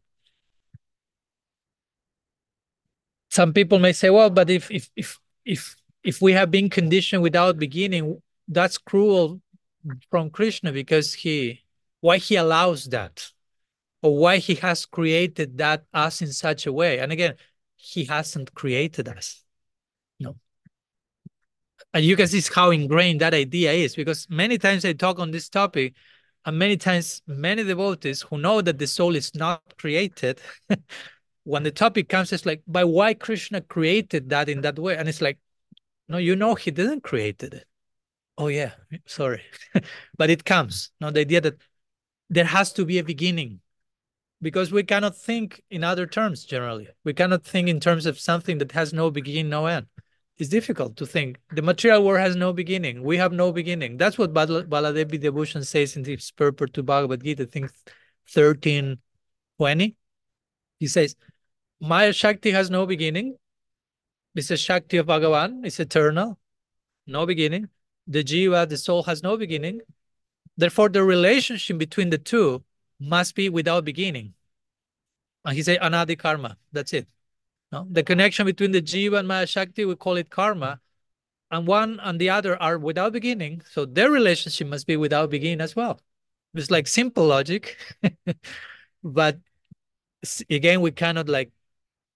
Some people may say, well, but if if if if if we have been conditioned without beginning, that's cruel from Krishna, because he, why he allows that? Or why he has created that us in such a way. And again, he hasn't created us. No. And you can see how ingrained that idea is, because many times I talk on this topic, and many times many devotees who know that the soul is not created, when the topic comes, it's like, but why Krishna created that in that way? And it's like, no, you know, he didn't create it. Oh yeah, sorry. But it comes. No, the idea that there has to be a beginning. Because we cannot think in other terms generally. We cannot think in terms of something that has no beginning, no end. It's difficult to think. The material world has no beginning. We have no beginning. That's what Bal Baladevi Debushan says in his purport to Bhagavad Gita, I think thirteen twenty. He says, Maya Shakti has no beginning. It's a Shakti of Bhagavan. It's eternal. No beginning. The Jiva, the soul, has no beginning. Therefore, the relationship between the two must be without beginning. And he said anadi karma. That's it. No? The connection between the jiva and Maya Shakti, we call it karma. And one and the other are without beginning. So their relationship must be without beginning as well. It's like simple logic. But again, we cannot like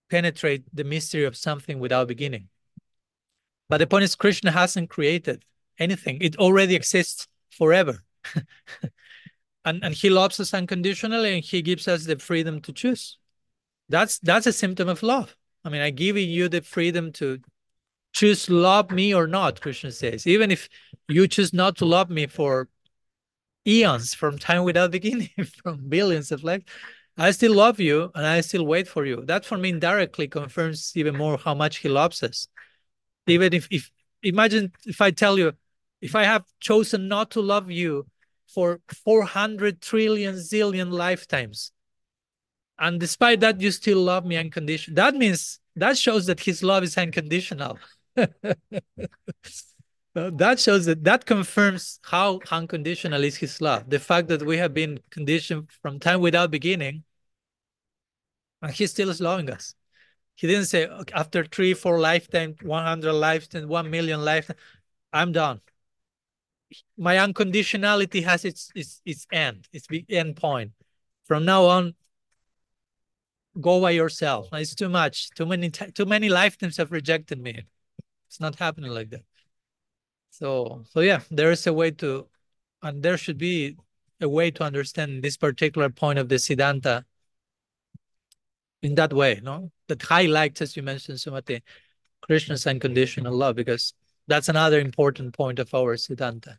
penetrate the mystery of something without beginning. But the point is, Krishna hasn't created anything. It already exists forever. and, and he loves us unconditionally, and he gives us the freedom to choose. That's that's a symptom of love. I mean, I'm giving you the freedom to choose love me or not, Krishna says. Even if you choose not to love me for eons, from time without beginning, from billions of lives, I still love you and I still wait for you. That for me indirectly confirms even more how much he loves us. Even if, if imagine if I tell you, if I have chosen not to love you for four hundred trillion zillion lifetimes, and despite that, you still love me unconditionally. That means, that shows that his love is unconditional. That shows that, that confirms how unconditional is his love. The fact that we have been conditioned from time without beginning, and he still is loving us. He didn't say, okay, after three, four lifetimes, one hundred lifetimes, one million lifetimes, I'm done. My unconditionality has its its its end, its end point. From now on, go by yourself. It's too much. Too many too many lifetimes have rejected me. It's not happening like that. So so yeah, there is a way to, and there should be a way to understand this particular point of the Siddhanta in that way, no? That highlights, as you mentioned, Sumati, Krishna's unconditional love, because that's another important point of our Siddhanta.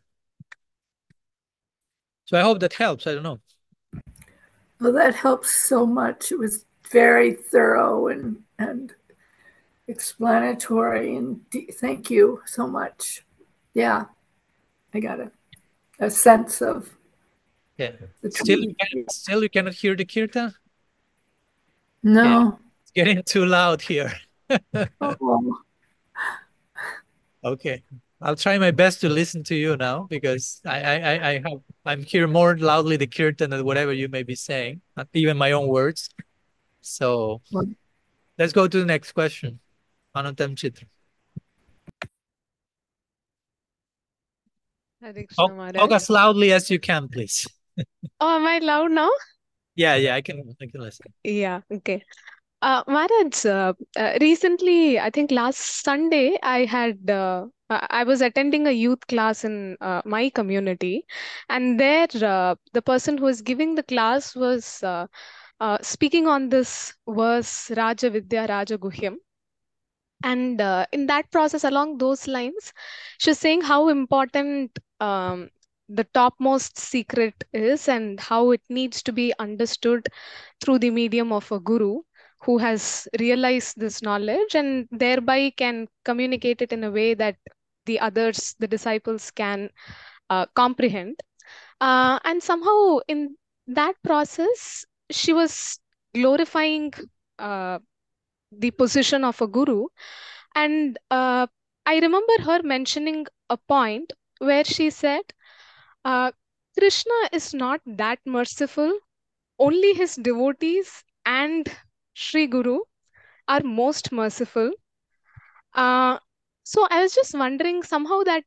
So I hope that helps. I don't know. Well, that helps so much. It was very thorough and, and explanatory. And thank you so much. Yeah, I got a, a sense of. Yeah. Still, you can, still you cannot hear the kirtan? No. Yeah. It's getting too loud here. Oh. Okay. I'll try my best to listen to you now, because I I I have I'm hearing more loudly the kirtan than whatever you may be saying, not even my own words. So well, let's go to the next question. Anantam Chitra. Talk, talk as loudly as you can, please. Oh, am I loud now? Yeah, yeah, I can I can listen. Yeah, okay. Uh, Maharaj, uh, uh, recently, I think last Sunday, I had uh, uh, I was attending a youth class in uh, my community, and there uh, the person who was giving the class was uh, uh, speaking on this verse Raja Vidya Raja Guhyam. And uh, in that process, along those lines, she's saying how important um, the topmost secret is, and how it needs to be understood through the medium of a guru who has realized this knowledge and thereby can communicate it in a way that the others, the disciples, can uh, comprehend. Uh, and somehow in that process, she was glorifying uh, the position of a guru. And uh, I remember her mentioning a point where she said, uh, Krishna is not that merciful. Only his devotees and Sri Guru are most merciful. Uh, so I was just wondering, somehow that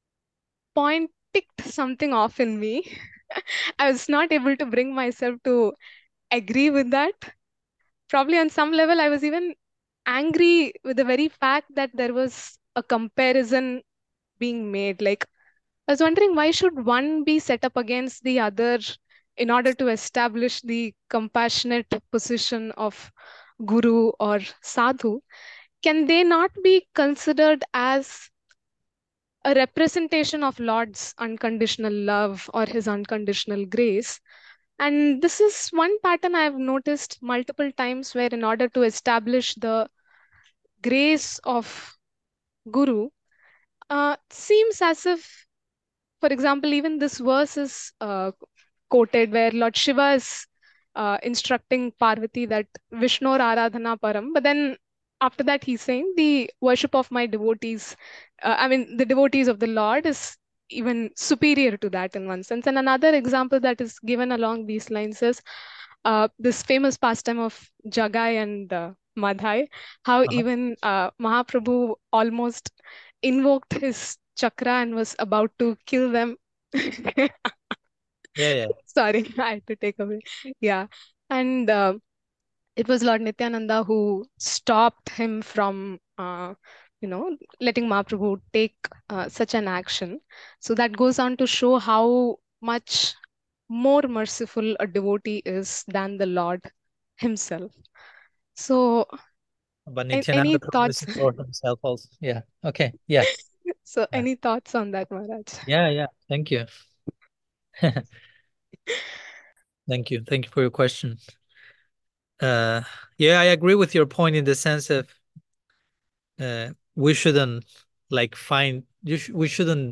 point ticked something off in me. I was not able to bring myself to agree with that. Probably on some level, I was even angry with the very fact that there was a comparison being made. Like, I was wondering, why should one be set up against the other in order to establish the compassionate position of guru or sadhu? Can they not be considered as a representation of Lord's unconditional love or his unconditional grace? And this is one pattern I've noticed multiple times, where in order to establish the grace of guru, uh, seems as if, for example, even this verse is uh, quoted where Lord Shiva is uh, instructing Parvati that Vishnor Aradhana Param, but then after that he's saying the worship of my devotees, uh, I mean the devotees of the Lord is even superior to that in one sense. And another example that is given along these lines is uh, this famous pastime of Jagai and uh, Madhai, how Uh-huh. even uh, Mahaprabhu almost invoked his chakra and was about to kill them. Yeah, yeah. Sorry, I had to take away. Yeah. And uh, it was Lord Nityananda who stopped him from uh, you know, letting Mahaprabhu take uh, such an action. So that goes on to show how much more merciful a devotee is than the Lord himself. So, But an- Nityananda any promised thoughts? it for himself also. Yeah. Okay. Yeah. So, Yeah. any thoughts on that, Maharaj? Yeah. Yeah. Thank you. Thank you. Thank you for your question. Uh, yeah, I agree with your point in the sense of uh, we shouldn't like find you. Sh we shouldn't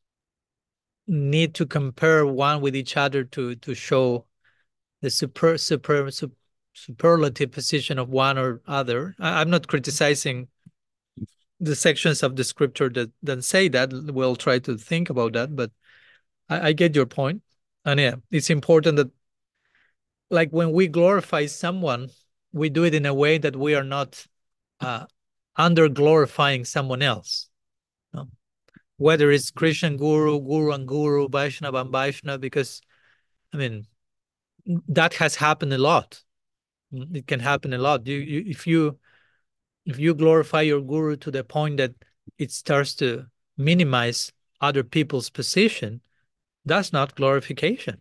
need to compare one with each other to to show the super super sup, superlative position of one or other. I, I'm not criticizing the sections of the scripture that that say that. We'll try to think about that, but I, I get your point, and yeah, it's important that like when we glorify someone, we do it in a way that we are not uh, under glorifying someone else. No? Whether it's Christian guru, guru and guru, Vaishnava and Vaishnava, because I mean that has happened a lot. It can happen a lot. You, you, if you if you glorify your guru to the point that it starts to minimize other people's position, that's not glorification.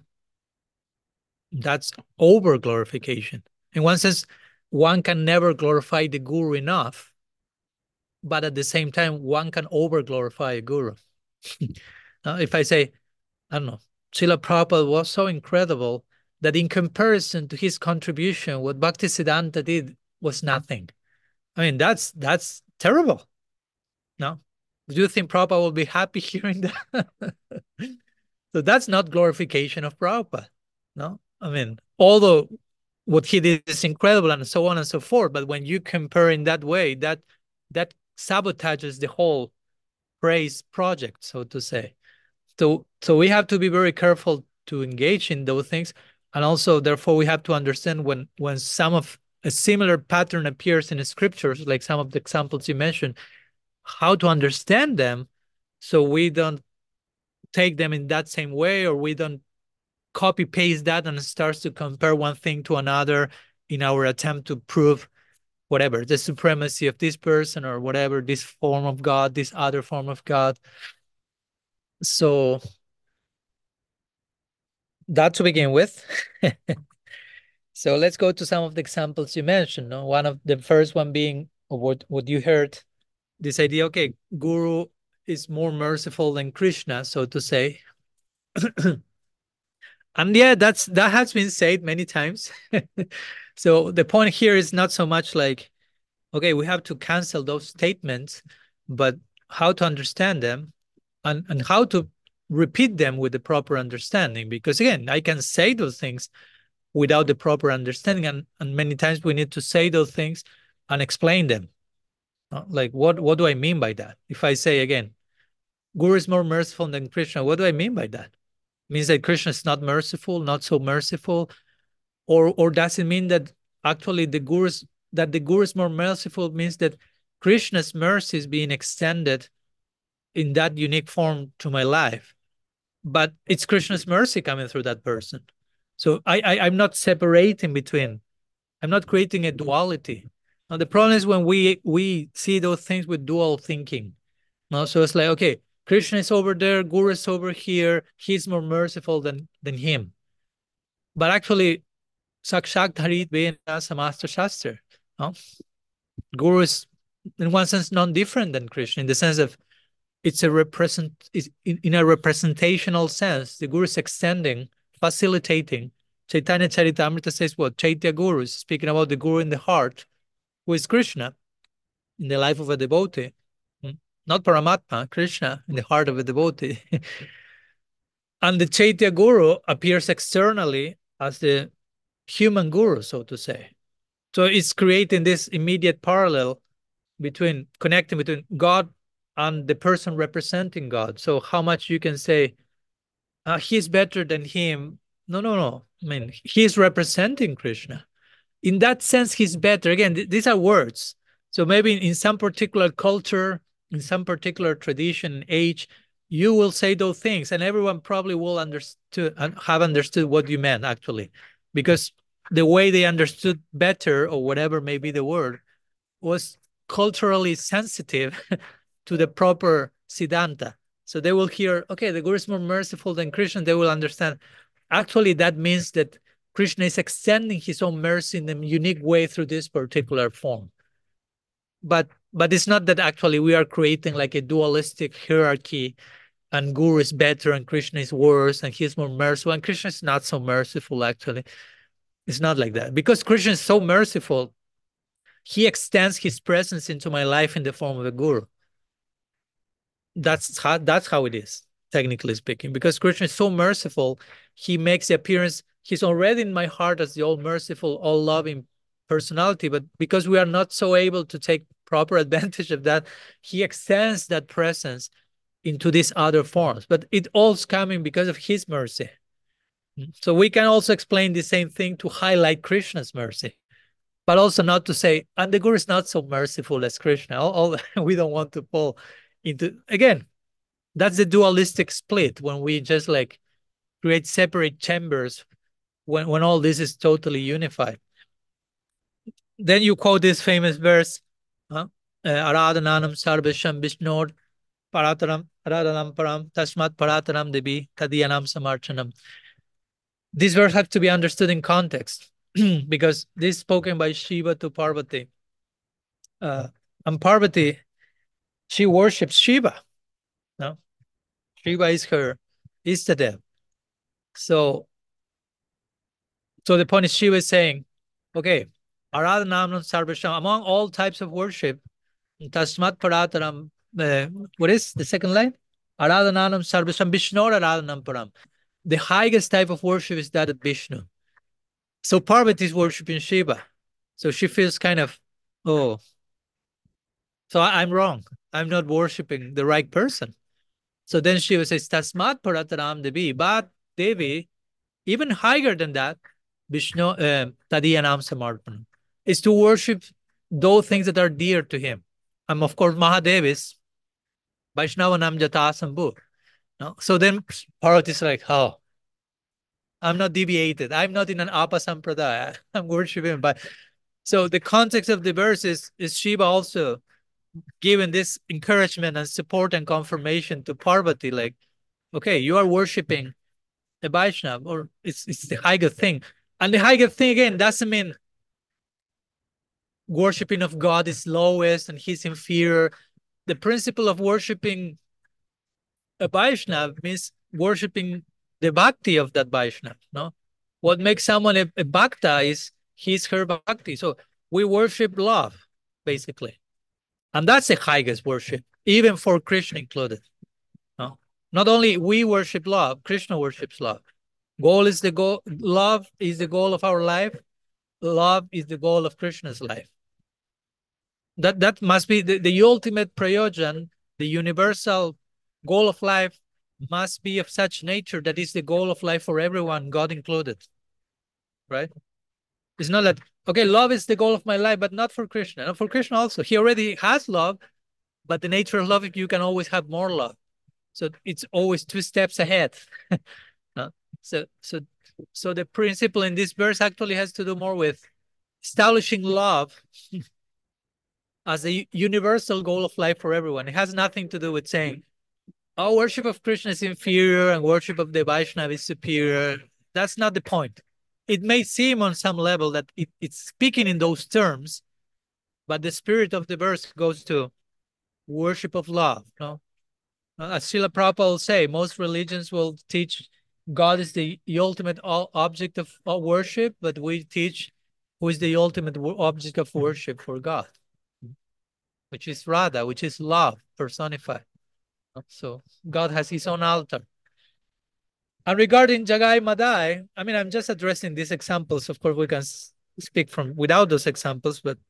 That's over glorification. In one sense, one can never glorify the guru enough, but at the same time, one can over glorify a guru. uh, if I say, I don't know, Srila Prabhupada was so incredible that in comparison to his contribution, what Bhaktisiddhanta did was nothing. I mean, that's that's terrible. No? Do you think Prabhupada will be happy hearing that? So that's not glorification of Prabhupada. No? I mean, although what he did is incredible and so on and so forth, but when you compare in that way, that that sabotages the whole praise project, so to say. So, so we have to be very careful to engage in those things. And also, therefore, we have to understand when, when some of a similar pattern appears in the scriptures, like some of the examples you mentioned, how to understand them so we don't take them in that same way, or we don't copy paste that and starts to compare one thing to another in our attempt to prove whatever, the supremacy of this person or whatever, this form of God, this other form of God. So that to begin with. So let's go to some of the examples you mentioned. No? One of the first one being what, what you heard, this idea, okay, Guru is more merciful than Krishna, so to say. And yeah, that's that has been said many times. So the point here is not so much like, okay, we have to cancel those statements, but how to understand them and, and how to repeat them with the proper understanding. Because again, I can say those things without the proper understanding. And, and many times we need to say those things and explain them. Uh, Like, what, what do I mean by that? If I say again, Guru is more merciful than Krishna, what do I mean by that? It means that Krishna is not merciful, not so merciful? Or, or does it mean that actually the Guru's, that the Guru is more merciful means that Krishna's mercy is being extended in that unique form to my life, but it's Krishna's mercy coming through that person. So I, I I'm not separating between, I'm not creating a duality. Now the problem is when we we see those things with dual thinking. No, so it's like, okay, Krishna is over there, Guru is over here, he's more merciful than than him. But actually, Sakshat Harit Vena Samastra Shastra. No? Guru is in one sense non-different than Krishna, in the sense of it's a represent it's in, in a representational sense. The Guru is extending, facilitating. Chaitanya Charitamrita says what? Chaitya Guru is speaking about the Guru in the heart, who is Krishna in the life of a devotee. Not Paramatma, Krishna in the heart of a devotee. And the Chaitya Guru appears externally as the human guru, so to say. So it's creating this immediate parallel between, connecting between God and the person representing God. So how much you can say, uh, he's better than him. No, no, no. I mean, he's representing Krishna. In that sense, he's better. Again, th these are words. So maybe in some particular culture, in some particular tradition, age, you will say those things, and everyone probably will understood and have understood what you meant actually, because the way they understood better, or whatever may be the word, was culturally sensitive to the proper Siddhanta. So they will hear, okay, the Guru is more merciful than Krishna. They will understand. Actually, that means that Krishna is extending his own mercy in a unique way through this particular form. But but it's not that actually we are creating like a dualistic hierarchy and Guru is better and Krishna is worse and he's more merciful and Krishna is not so merciful actually. It's not like that. Because Krishna is so merciful, he extends his presence into my life in the form of a Guru. That's how, that's how it is, technically speaking. Because Krishna is so merciful, he makes the appearance, he's already in my heart as the all-merciful, all-loving personality, but because we are not so able to take proper advantage of that, he extends that presence into these other forms. But it all's coming because of his mercy. So we can also explain the same thing to highlight Krishna's mercy, but also not to say, and the Guru is not so merciful as Krishna. All, all we don't want to fall into, again, that's the dualistic split when we just like create separate chambers when, when all this is totally unified. Then you quote this famous verse, huh? Aradhananam sarvesham vishnor parataram aradhanam param tasmat parataram devi tadiyanam samarchanam. This verse has to be understood in context because this is spoken by Shiva to Parvati. Uh, and Parvati, she worships Shiva. No? Shiva is her Istadev. So, so the point is Shiva is saying, okay, Aradhanam Sarvesham, among all types of worship, Tasmat Parataram, uh, what is the second line? Aradhananam Sarvesham Vishnor Aradhanam Param. The highest type of worship is that of Vishnu. So Parvati is worshipping Shiva. So she feels kind of, oh, so I, I'm wrong. I'm not worshipping the right person. So then Shiva says, Tasmat Parataram Devi. But Devi, even higher than that, Vishnu, uh, Tadiyanam Samarpanam, is to worship those things that are dear to him. And of course, Mahadev is Vaishnavanam Jatasambhu. No? So then Parvati is like, oh, I'm not deviated. I'm not in an apasampradaya. I'm worshiping. But so the context of the verse is, is Shiva also giving this encouragement and support and confirmation to Parvati, like, okay, you are worshiping a Vaishnava, or it's it's the higher thing. And the higher thing again doesn't mean worshiping of God is lowest and he's inferior. The principle of worshiping a Vaishnava means worshiping the bhakti of that Vaishnava. No, what makes someone a, a bhakta is his her bhakti. So we worship love, basically, and that's the highest worship, even for Krishna included. No, not only we worship love, Krishna worships love. Goal is the goal. Love is the goal of our life. Love is the goal of Krishna's life. That that must be the, the ultimate prayojan, the universal goal of life must be of such nature that is the goal of life for everyone, God included. Right? It's not that, okay, love is the goal of my life, but not for Krishna. And for Krishna also. He already has love, but the nature of love, you can always have more love. So it's always two steps ahead. No? So, so, so the principle in this verse actually has to do more with establishing love as a universal goal of life for everyone. It has nothing to do with saying, oh, worship of Krishna is inferior and worship of the Vaishnava is superior. That's not the point. It may seem on some level that it, it's speaking in those terms, but the spirit of the verse goes to worship of love. No? As Srila Prabhupada will say, most religions will teach God is the ultimate object of worship, but we teach who is the ultimate object of worship for God, which is Radha, which is love personified. So God has his own altar. And regarding Jagai Madai, I mean, I'm just addressing these examples. Of course, we can speak from without those examples, but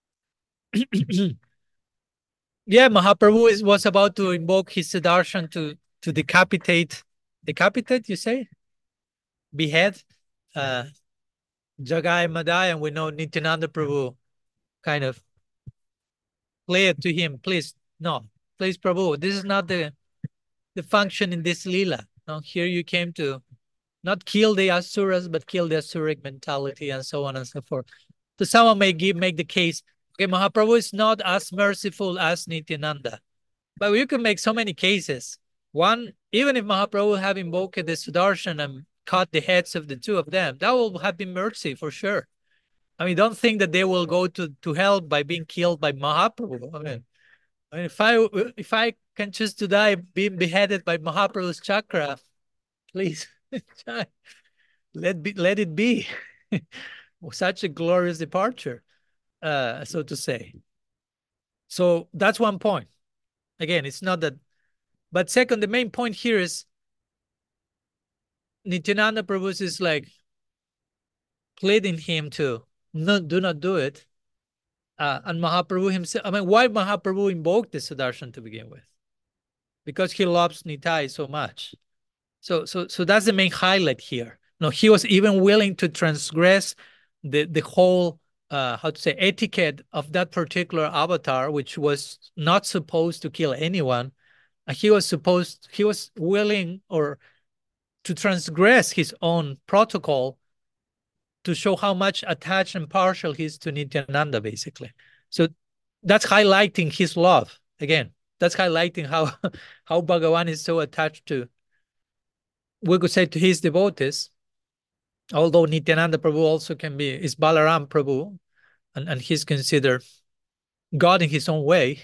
yeah, Mahaprabhu is, was about to invoke his Sudarshan to, to decapitate, decapitate, you say? Behead uh, Jagai Madai, and we know Nityananda Prabhu kind of pleaded to him, please, no, please, Prabhu, this is not the, the function in this Leela. No, here you came to not kill the Asuras, but kill the Asuric mentality and so on and so forth. So someone may give make the case, Okay, Mahaprabhu is not as merciful as Nityananda. But you can make so many cases. One, even if Mahaprabhu have invoked the Sudarshan and cut the heads of the two of them, that will have been mercy for sure. I mean, don't think that they will go to, to hell by being killed by Mahaprabhu. I mean, I mean, if I if I can choose to die being beheaded by Mahaprabhu's chakra, please let be let it be. Such a glorious departure, uh, so to say. So that's one point. Again, it's not that. But second, the main point here is Nityananda Prabhu is like pleading him to not do not do it. Uh, and Mahaprabhu himself, I mean, why Mahaprabhu invoked the Sudarshan to begin with? Because he loves Nitai so much. So, so, so that's the main highlight here. No, he was even willing to transgress the the whole uh, how to say etiquette of that particular avatar, which was not supposed to kill anyone. And he was supposed, he was willing or to transgress his own protocol to show how much attached and partial he is to Nityananda, basically. So that's highlighting his love. Again, that's highlighting how, how Bhagavan is so attached to, we could say, to his devotees. Although Nityananda Prabhu also can be, is Balaram Prabhu, and, and he's considered God in his own way.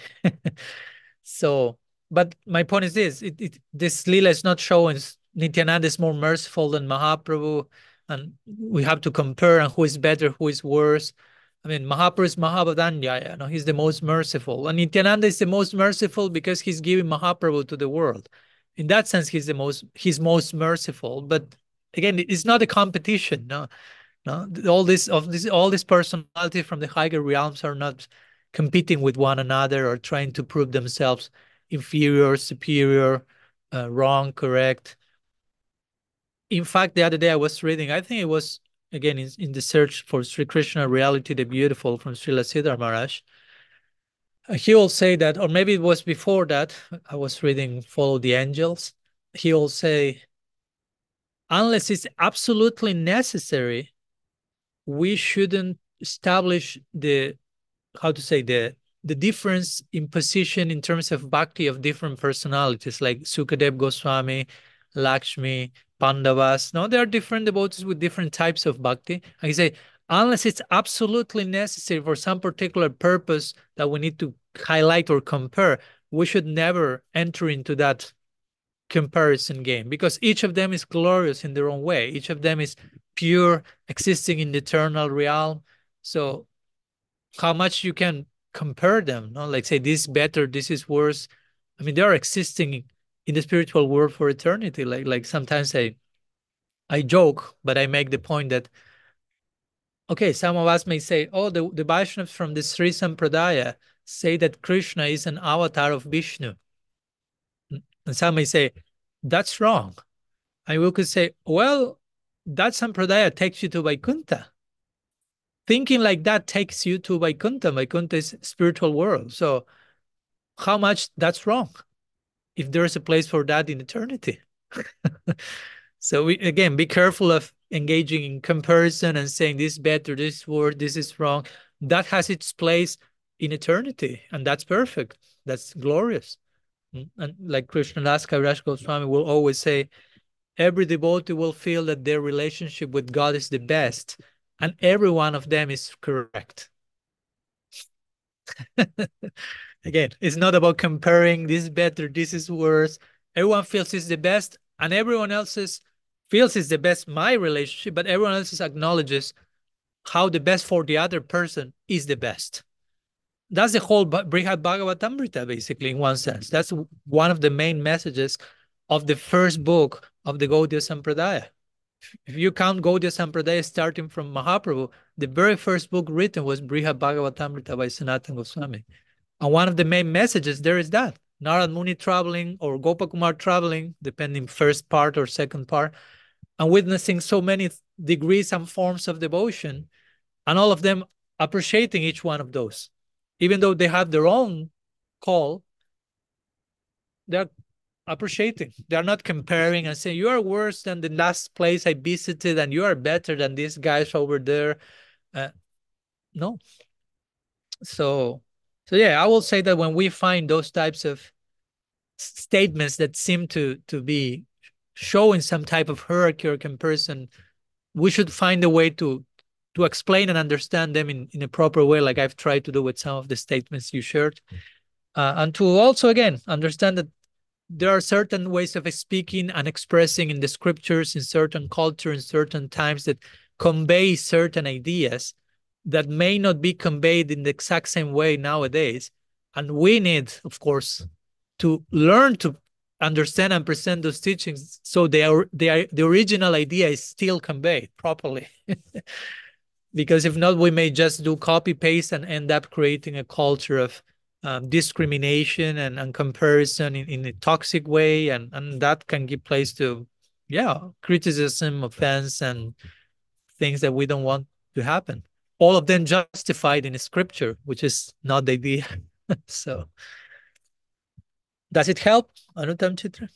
So, but my point is this, it, it, this Leela is not showing Nityananda is more merciful than Mahaprabhu, and we have to compare and who is better, who is worse. I mean, Mahaprabhu is Mahabhadanya, you know, he's the most merciful. And Nityananda is the most merciful because he's giving Mahaprabhu to the world. In that sense, he's the most, he's most merciful. But again, it's not a competition. No, no, all this of this, all these personalities from the higher realms are not competing with one another or trying to prove themselves inferior, superior, uh, wrong, correct. In fact, the other day I was reading, I think it was, again, in, in the search for Sri Krishna Reality, the Beautiful from Srila Siddhar Maharaj. Uh, he will say that, or maybe it was before that, I was reading Follow the Angels. He will say, unless it's absolutely necessary, we shouldn't establish the, how to say, the the difference in position in terms of bhakti of different personalities, like Sukadev Goswami, Lakshmi, Pandavas. No, there are different devotees with different types of bhakti. And he say, unless it's absolutely necessary for some particular purpose that we need to highlight or compare, we should never enter into that comparison game, because each of them is glorious in their own way. Each of them is pure, existing in the eternal realm. So how much you can compare them, no? Like say this is better, this is worse. I mean, they are existing in the spiritual world for eternity. Like like sometimes I I joke, but I make the point that, okay, some of us may say, oh, the, the Vaishnavas from the Sri Sampradaya say that Krishna is an avatar of Vishnu. And some may say, that's wrong. And we could say, well, that Sampradaya takes you to Vaikuntha. Thinking like that takes you to Vaikuntha. Vaikuntha is spiritual world. So how much that's wrong if there's a place for that in eternity? So we, again, be careful of engaging in comparison and saying this is better, this is worse, this is wrong. That has its place in eternity, and that's perfect. That's glorious. And like Krishnadas Kaviraj Goswami will always say, every devotee will feel that their relationship with God is the best, and every one of them is correct. Again, it's not about comparing this is better, this is worse. Everyone feels it's the best, and everyone else's feels it's the best, my relationship, but everyone else acknowledges how the best for the other person is the best. That's the whole Brihad Bhagavatamrita, basically, in one sense. That's one of the main messages of the first book of the Gaudiya Sampradaya. If you count Gaudiya Sampradaya starting from Mahaprabhu, the very first book written was Brihad Bhagavatamrita by Sanatana Goswami. And one of the main messages there is that Narad Muni traveling or Gopakumar traveling, depending first part or second part, and witnessing so many degrees and forms of devotion, and all of them appreciating each one of those. Even though they have their own call, they're appreciating. They're not comparing and saying, you are worse than the last place I visited and you are better than these guys over there. Uh, no. So, so yeah, I will say that when we find those types of statements that seem to to be showing some type of hierarchy or comparison, we should find a way to to explain and understand them in, in a proper way, like I've tried to do with some of the statements you shared. Uh, and to also, again, understand that there are certain ways of speaking and expressing in the scriptures, in certain culture, in certain times, that convey certain ideas that may not be conveyed in the exact same way nowadays. And we need, of course, to learn to understand and present those teachings so they are, they are, the original idea is still conveyed properly. Because if not, we may just do copy paste and end up creating a culture of um, discrimination and, and comparison in, in a toxic way, and, and that can give place to, yeah, criticism, offense, and things that we don't want to happen. All of them justified in scripture, which is not the idea. So, does it help, Anutam Chitra?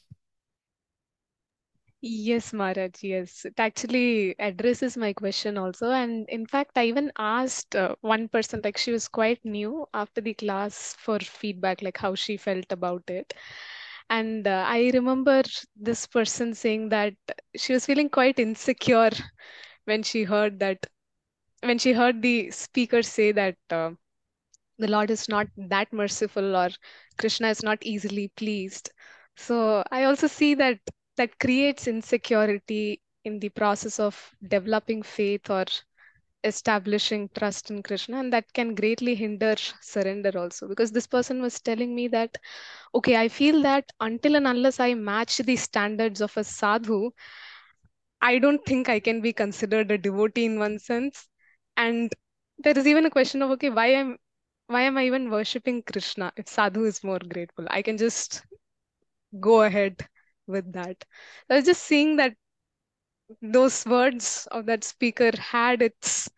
Yes, Maharaj, yes. It actually addresses my question also. And in fact, I even asked uh, one person, like she was quite new after the class for feedback, like how she felt about it. And uh, I remember this person saying that she was feeling quite insecure when she heard that, when she heard the speaker say that uh, the Lord is not that merciful or Krishna is not easily pleased. So I also see that that creates insecurity in the process of developing faith or establishing trust in Krishna, and that can greatly hinder surrender also. Because this person was telling me that, okay, I feel that until and unless I match the standards of a sadhu, I don't think I can be considered a devotee in one sense. And there is even a question of, okay, why am why am I even worshipping Krishna if Sadhu is more grateful? I can just go ahead with that. I was just seeing that those words of that speaker had its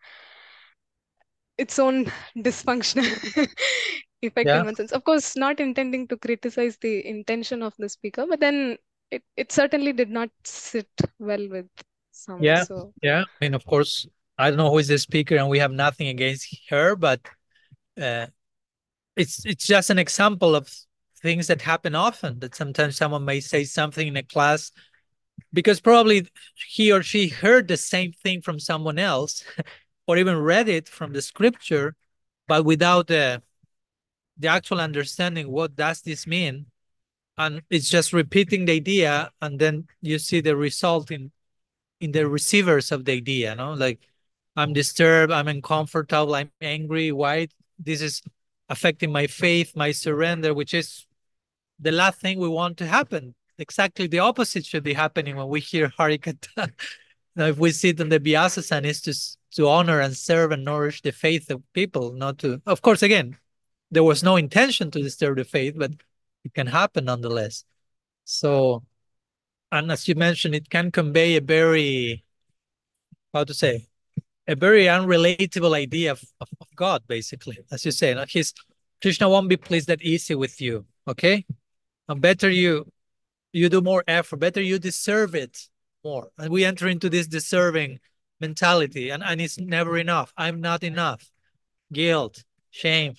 its own dysfunctional effect Yeah. in one sense. Of course, not intending to criticize the intention of the speaker, but then it, it certainly did not sit well with some. Yeah. So Yeah. I mean, of course, I don't know who is the speaker, and we have nothing against her, but uh, it's it's just an example of things that happen often, that sometimes someone may say something in a class because probably he or she heard the same thing from someone else or even read it from the scripture, but without the the actual understanding what does this mean, and it's just repeating the idea, and then you see the result in in the receivers of the idea, no? Like, I'm disturbed, I'm uncomfortable, I'm angry. Why this is affecting my faith, my surrender, which is the last thing we want to happen. Exactly the opposite should be happening when we hear Harikata. Now, if we sit on the Vyasasana, is to to honor and serve and nourish the faith of people, not to. Of course, again, there was no intention to disturb the faith, but it can happen nonetheless. So, and as you mentioned, it can convey a very, how to say, a very unrelatable idea of, of, of God, basically. As you say, no? His Krishna won't be pleased that easy with you. Okay, and better you you do more effort, better you deserve it more. And we enter into this deserving mentality, and, and it's never enough. I'm not enough. Guilt, shame,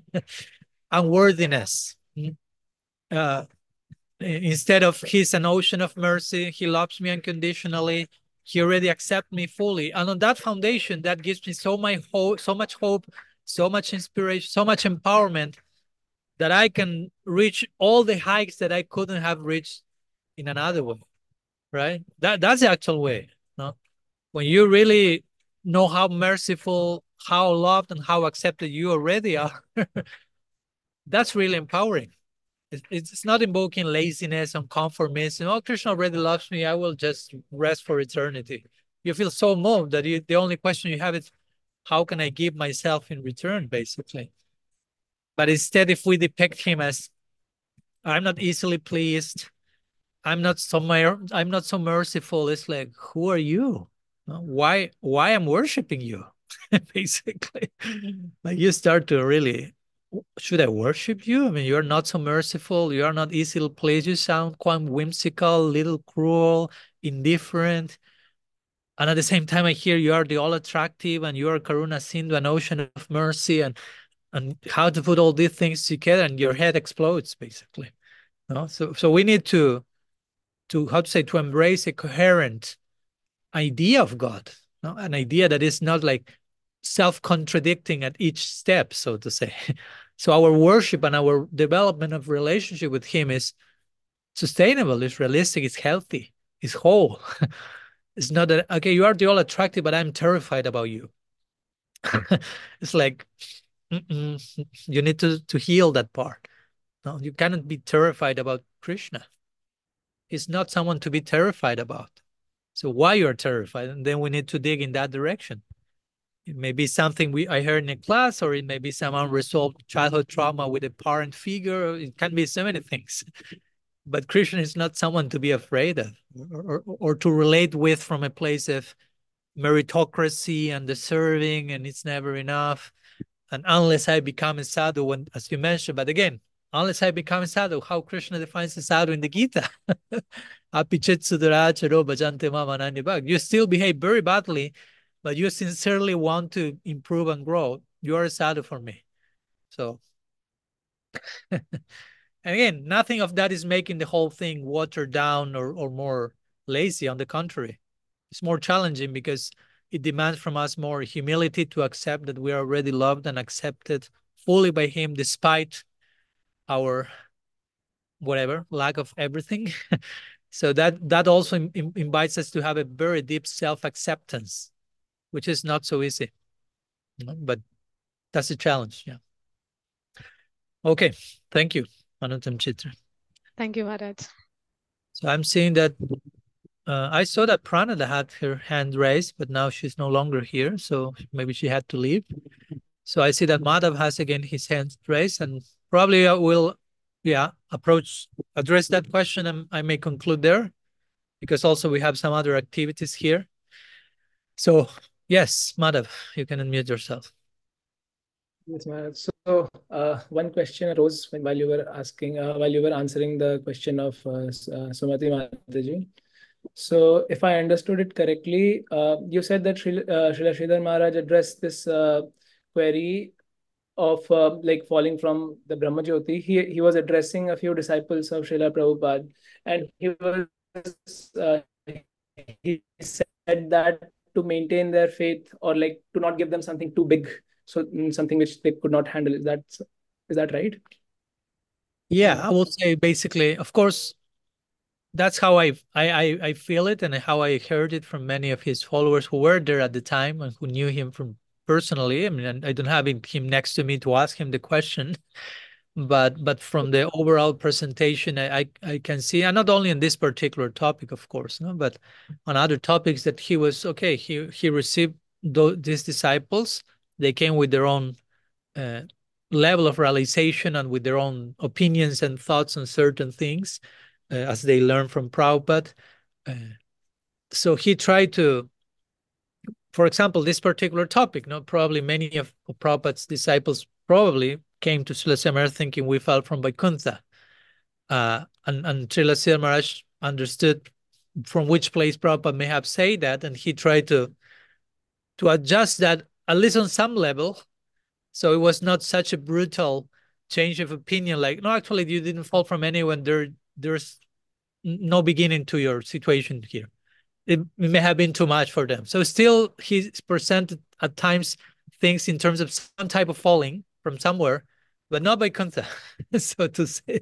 unworthiness. Uh, instead of he's an ocean of mercy, he loves me unconditionally, he already accepts me fully. And on that foundation, that gives me so my hope, so much hope, so much inspiration, so much empowerment that I can reach all the heights that I couldn't have reached in another way. Right? That that's the actual way. No? When you really know how merciful, how loved, and how accepted you already are, that's really empowering. It's, it's not invoking laziness and conformism. Oh, Krishna already loves me. I will just rest for eternity. You feel so moved that you, the only question you have is, how can I give myself in return, basically? But instead, if we depict him as, I'm not easily pleased, I'm not so mer- I'm not so merciful. It's like, who are you? Uh, Why why I'm worshiping you? Basically. Like, you start to really, should I worship you? I mean, you're not so merciful, you are not easily pleased, you sound quite whimsical, little cruel, indifferent. And at the same time, I hear you are the all attractive and you are Karuna Sindhu, an ocean of mercy. And and how to put all these things together, and your head explodes basically. No, so so we need to to how to say to embrace a coherent idea of God, no? An idea that is not like self-contradicting at each step, so to say. So our worship and our development of relationship with Him is sustainable, is realistic, is healthy, is whole. It's not that, okay, you are the all attractive, but I'm terrified about you. It's like, mm-mm, you need to, to heal that part. No, you cannot be terrified about Krishna. He's not someone to be terrified about. So why you're terrified? And then we need to dig in that direction. It may be something we I heard in a class, or it may be some unresolved childhood trauma with a parent figure. It can be so many things. But Krishna is not someone to be afraid of, or, or, or to relate with from a place of meritocracy and deserving, and it's never enough. And unless I become a sadhu, when, as you mentioned, but again, unless I become a sadhu, how Krishna defines a sadhu in the Gita. You still behave very badly, but you sincerely want to improve and grow. You are a sadhu for me. So, and again, nothing of that is making the whole thing watered down or, or more lazy. On the contrary, it's more challenging because it demands from us more humility to accept that we are already loved and accepted fully by Him, despite our whatever lack of everything. So that that also in, invites us to have a very deep self-acceptance, which is not so easy, but that's a challenge. Yeah. Okay. Thank you, Anantam Chitra. Thank you, Maharaj. So I'm seeing that uh, I saw that Pranada had her hand raised, but now she's no longer here. So maybe she had to leave. So I see that Madhav has again his hand raised, and probably I will, yeah, approach, address that question, and I may conclude there, because also we have some other activities here. So yes, Madhav, you can unmute yourself. Yes, Maharaj. So uh, one question arose when, while you were asking, uh, while you were answering the question of uh, uh, Sumati Mataji. So if I understood it correctly, uh, you said that Srila uh, Sridhar Maharaj addressed this uh, query of uh, like falling from the Brahma Jyoti. He, he was addressing a few disciples of Srila Prabhupada, and he was uh, he said that to maintain their faith, or like to not give them something too big, so something which they could not handle. Is that is that right? Yeah, I will say basically, of course, that's how I, I I feel it, and how I heard it from many of his followers who were there at the time and who knew him from personally. I mean, I don't have him next to me to ask him the question, but but from the overall presentation, I I, I can see, and not only on this particular topic, of course, no, but on other topics, that he was okay. He he received th these disciples. They came with their own uh, level of realization and with their own opinions and thoughts on certain things, uh, as they learn from Prabhupada. Uh, so he tried to, for example, this particular topic, no, probably many of Prabhupada's disciples probably came to Srila Maharaj thinking we fell from Vaikuntha. Uh, and, and Srila Maharaj understood from which place Prabhupada may have said that, and he tried to, to adjust that, at least on some level, so it was not such a brutal change of opinion, like, no, actually, you didn't fall from anyone. There, there's no beginning to your situation here. It, it may have been too much for them. So still, he's presented at times things in terms of some type of falling from somewhere, but not by Vaikuntha, so to say.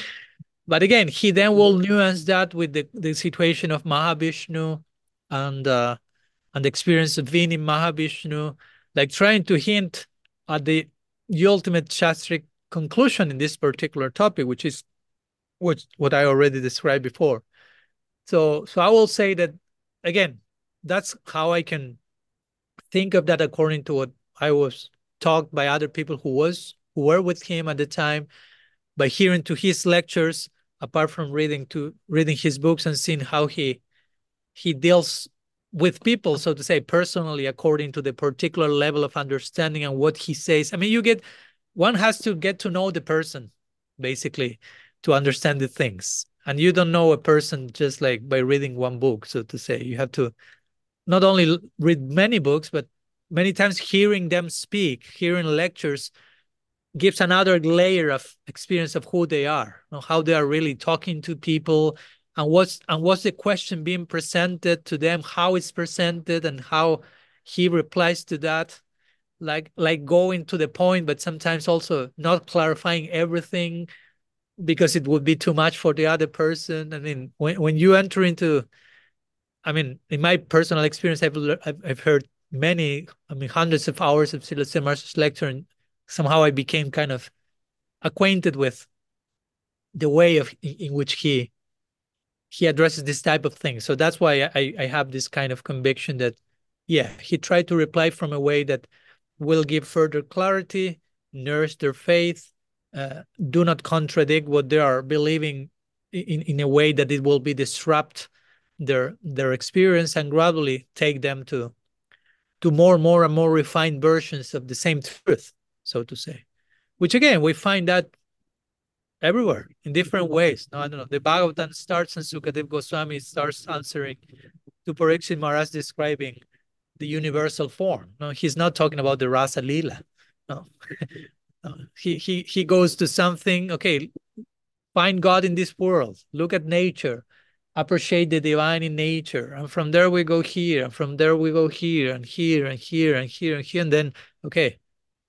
But again, he then will nuance that with the, the situation of Mahavishnu and uh, and the experience of being in Mahavishnu, like trying to hint at the, the ultimate Shastric conclusion in this particular topic, which is what, what I already described before. So, so I will say that, again, that's how I can think of that according to what I was taught by other people who was who were with him at the time, by hearing to his lectures, apart from reading to reading his books and seeing how he he deals with people, so to say, personally, according to the particular level of understanding and what he says. I mean, you get, one has to get to know the person, basically, to understand the things. And you don't know a person just like by reading one book, so to say. You have to not only read many books, but many times hearing them speak, hearing lectures, gives another layer of experience of who they are, you know, how they are really talking to people, and what's and what's the question being presented to them, how it's presented, and how he replies to that, like like going to the point, but sometimes also not clarifying everything because it would be too much for the other person. I mean, when when you enter into, I mean, in my personal experience, I've I've, I've heard many, I mean, hundreds of hours of Celestine Marshall's lecture, and somehow I became kind of acquainted with the way of in which he he addresses this type of thing. So that's why I, I have this kind of conviction that, yeah, he tried to reply from a way that will give further clarity, nourish their faith, uh, do not contradict what they are believing in, in a way that it will be disrupt their their experience, and gradually take them to to more and more and more refined versions of the same truth, so to say. Which again, we find that everywhere in different ways. No, I don't know. The Bhagavatam starts and Sukadeva Goswami starts answering to Parikshit Maharaj, describing the universal form. No, he's not talking about the Rasa Lila. No. no. He, he, he goes to something, okay, find God in this world. Look at nature. Appreciate the divine in nature. And from there we go here. And from there we go here and here and here and here and here. And then, okay.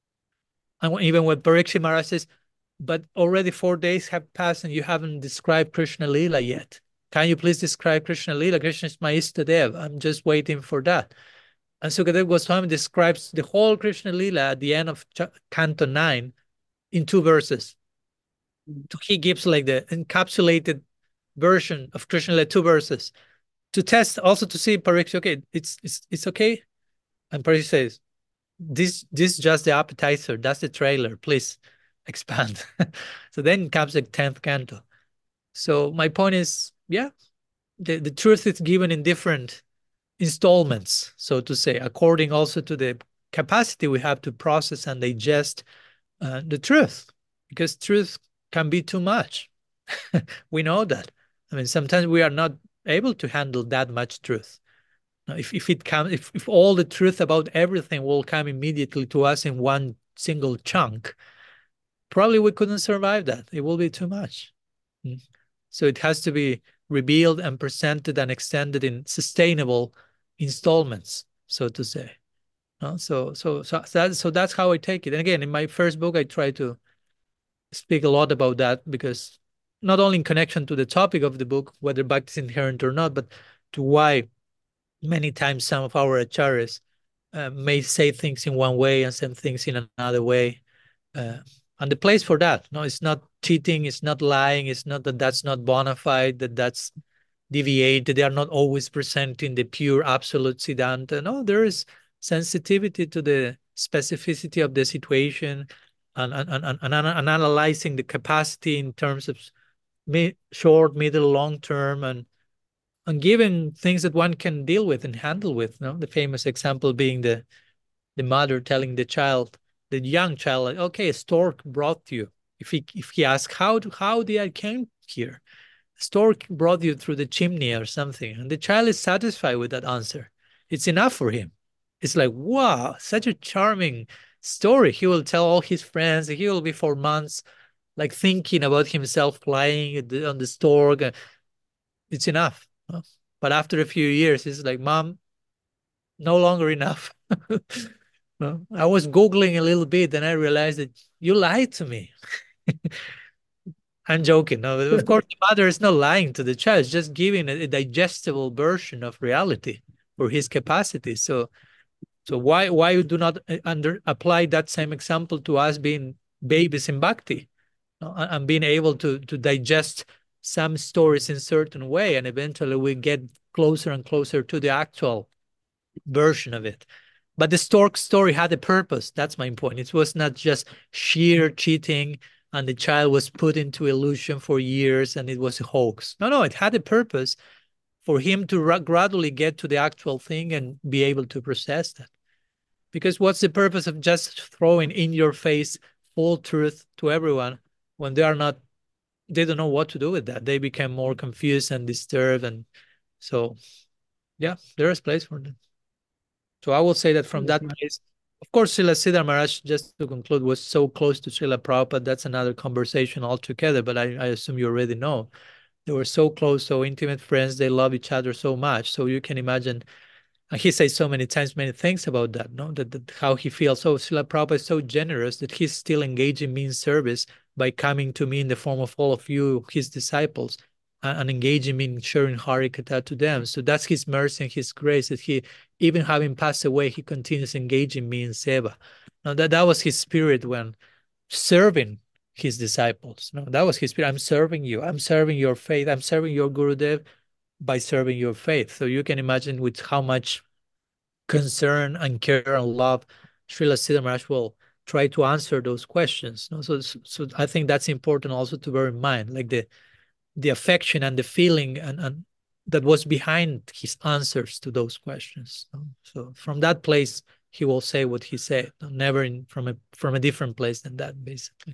And even when Parikshit Maharaj says, but already four days have passed and you haven't described Krishna Lila yet. Can you please describe Krishna Lila? Krishna is my Istadev. I'm just waiting for that. And Sukadeva Goswami describes the whole Krishna Lila at the end of Canto nine in two verses. So he gives like the encapsulated version of Krishna Lila, two verses, to test, also to see Parikshit, okay, it's, it's, it's okay. And Parikshit says, this, this is just the appetizer. That's the trailer. Please expand. So then comes the tenth canto. So my point is, yeah, the, the truth is given in different installments, so to say, according also to the capacity we have to process and digest uh, the truth, because truth can be too much. We know that. I mean, sometimes we are not able to handle that much truth. Now, if, if it comes, if, if all the truth about everything will come immediately to us in one single chunk, probably we couldn't survive that. It will be too much. So it has to be revealed and presented and extended in sustainable installments, so to say. No? So, so, so, that, so that's how I take it. And again, in my first book, I try to speak a lot about that, because not only in connection to the topic of the book, whether bhakti is inherent or not, but to why many times some of our acharyas uh, may say things in one way and some things in another way. Uh, and the place for that, no, it's not cheating, it's not lying, it's not that that's not bona fide, that that's deviated. They are not always presenting the pure absolute Siddhanta. No, there is sensitivity to the specificity of the situation, and, and, and, and, and analyzing the capacity in terms of mid, short, middle, long term, and and giving things that one can deal with and handle with. No, the famous example being the the mother telling the child, the young child, like, okay, a stork brought you. If he if he asks, how do, how did I came here? A stork brought you through the chimney or something, and the child is satisfied with that answer. It's enough for him. It's like, wow, such a charming story. He will tell all his friends. He will be for months like thinking about himself flying on the stork. It's enough. But after a few years, it's like, Mom, no longer enough. No, I was Googling a little bit and I realized that you lied to me. I'm joking. No, of course, the mother is not lying to the child, it's just giving a, a digestible version of reality for his capacity. So, so why why you do not under apply that same example to us being babies in bhakti, no? And being able to to digest some stories in a certain way, and eventually we get closer and closer to the actual version of it. But the stork story had a purpose. That's my point. It was not just sheer cheating and the child was put into illusion for years and it was a hoax. No, no, it had a purpose for him to gradually get to the actual thing and be able to process that. Because what's the purpose of just throwing in your face full truth to everyone when they are not, they don't know what to do with that. They become more confused and disturbed. And so, yeah, there is place for them. So I will say that from that place, of course, Srila Siddhar Maharaj, just to conclude, was so close to Srila Prabhupada. That's another conversation altogether, but I, I assume you already know. They were so close, so intimate friends. They love each other so much. So you can imagine, and he says so many times many things about that, no? That, that how he feels. So Srila Prabhupada is so generous that he's still engaging me in service by coming to me in the form of all of you, his disciples, and, and engaging me in sharing Harikatha to them. So that's his mercy and his grace that he, even having passed away, he continues engaging me in seva. Now that, that was his spirit when serving his disciples. No, that was his spirit. I'm serving you. I'm serving your faith. I'm serving your Gurudev by serving your faith. So you can imagine with how much concern and care and love Srila Siddhar Maharaj will try to answer those questions. No? So, so I think that's important also to bear in mind, like the the affection and the feeling and, and that was behind his answers to those questions. No? So from that place, he will say what he said, no? Never in from a from a different place than that, basically.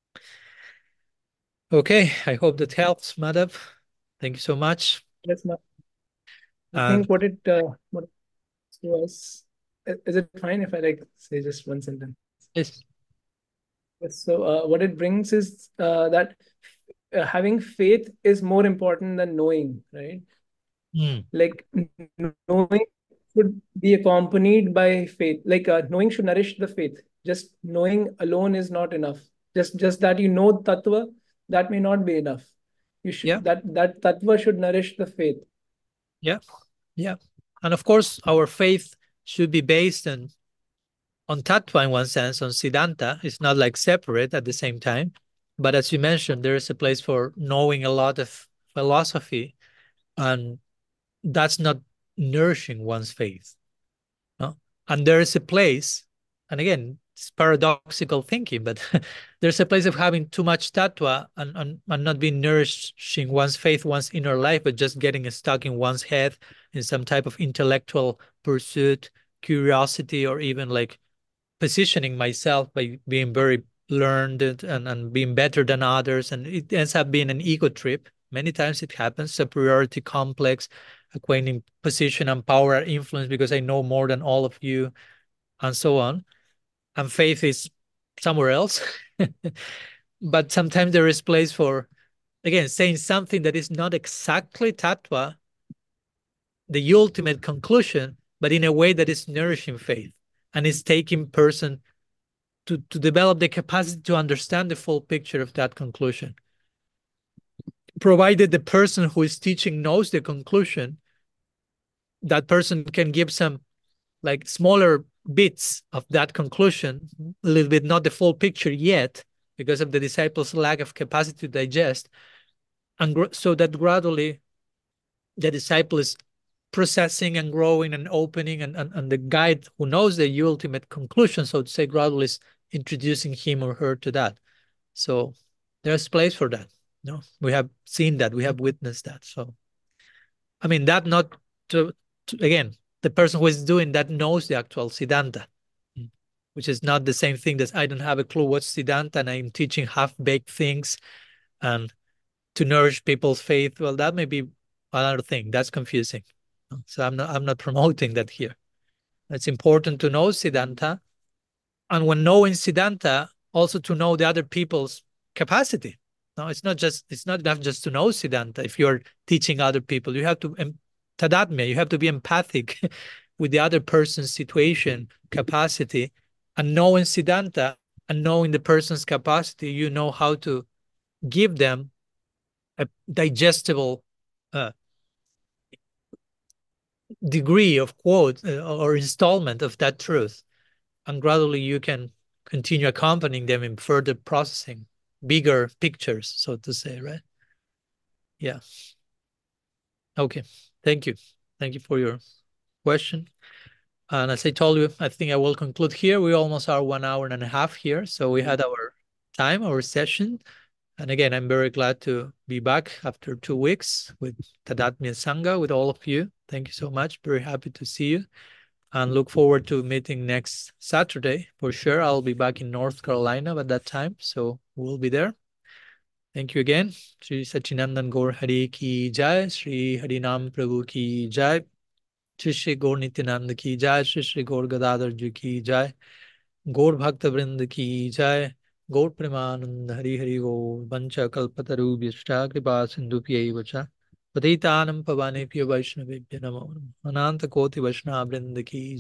Okay, I hope that helps, Madhav. Thank you so much. Yes, ma'am. I Uh, think what it uh, what was is it fine if I like say just one sentence? yes. Yes, so uh, what it brings is uh, that uh, having faith is more important than knowing, right? Mm. Like knowing should be accompanied by faith. Like uh, knowing should nourish the faith. Just knowing alone is not enough. Just just that you know tattva, that may not be enough. You should Yeah. that that tattva should nourish the faith. Yeah, yeah. And of course, our faith should be based on, on tattva in one sense, on Siddhanta. It's not like separate at the same time. But as you mentioned, there is a place for knowing a lot of philosophy, and that's not nourishing one's faith. No? And there is a place, and again, it's paradoxical thinking, but there's a place of having too much tattva and, and, and not being nourishing one's faith, one's inner life, but just getting stuck in one's head in some type of intellectual pursuit, curiosity, or even like positioning myself by being very learned and, and being better than others. And it ends up being an ego trip. Many times it happens, superiority complex, acquiring position and power and influence because I know more than all of you, and so on. And faith is somewhere else. But sometimes there is place for, again, saying something that is not exactly tattva, the ultimate conclusion, but in a way that is nourishing faith and is taking person to, to develop the capacity to understand the full picture of that conclusion. Provided the person who is teaching knows the conclusion, that person can give some like smaller bits of that conclusion, a little bit, not the full picture yet, because of the disciples' lack of capacity to digest. And so that gradually the disciple is processing and growing and opening, and, and, and the guide who knows the ultimate conclusion, so to say, gradually is introducing him or her to that. So there's place for that. No, we have seen that, we have witnessed that. So, I mean, that not to, to again, the person who is doing that knows the actual Siddhanta, which is not the same thing that I don't have a clue what's Siddhanta and I'm teaching half-baked things and to nourish people's faith. Well, that may be another thing. That's confusing. So I'm not, I'm not promoting that here. It's important to know Siddhanta. And when knowing Siddhanta, also to know the other people's capacity. No, it's not just, it's not enough just to know Siddhanta. If you're teaching other people, you have to, um, tadatmya, you have to be empathic with the other person's situation, capacity, and knowing Siddhanta and knowing the person's capacity, you know how to give them a digestible uh, degree of quote uh, or installment of that truth. And gradually you can continue accompanying them in further processing, bigger pictures, so to say, right? Yeah. Okay. Thank you. Thank you for your question. And as I told you, I think I will conclude here. We almost are one hour and a half here. So we had our time, our session. And again, I'm very glad to be back after two weeks with Tadatmya Sangha, with all of you. Thank you so much. Very happy to see you. And look forward to meeting next Saturday. For sure, I'll be back in North Carolina at that time. So we'll be there. Thank you again. Shri Sachinandan Gaur Hari Ki Jai. Shri Harinam Prabhu Ki Jai. Shri Shri Gaur Nityanand की जय, श्री श्री गौर गदाधर जी की जय, गौर भक्त वृंद की जय, गौर प्रेमानंद हरि हरि बोल। वंच कल्पतरुभ्यश्च कृपा सिन्धुभ्यैव च पतितानं पावनेभ्यो वैष्णवेभ्यो नमो नमः। अनंत कोटि वैष्णव वृंद की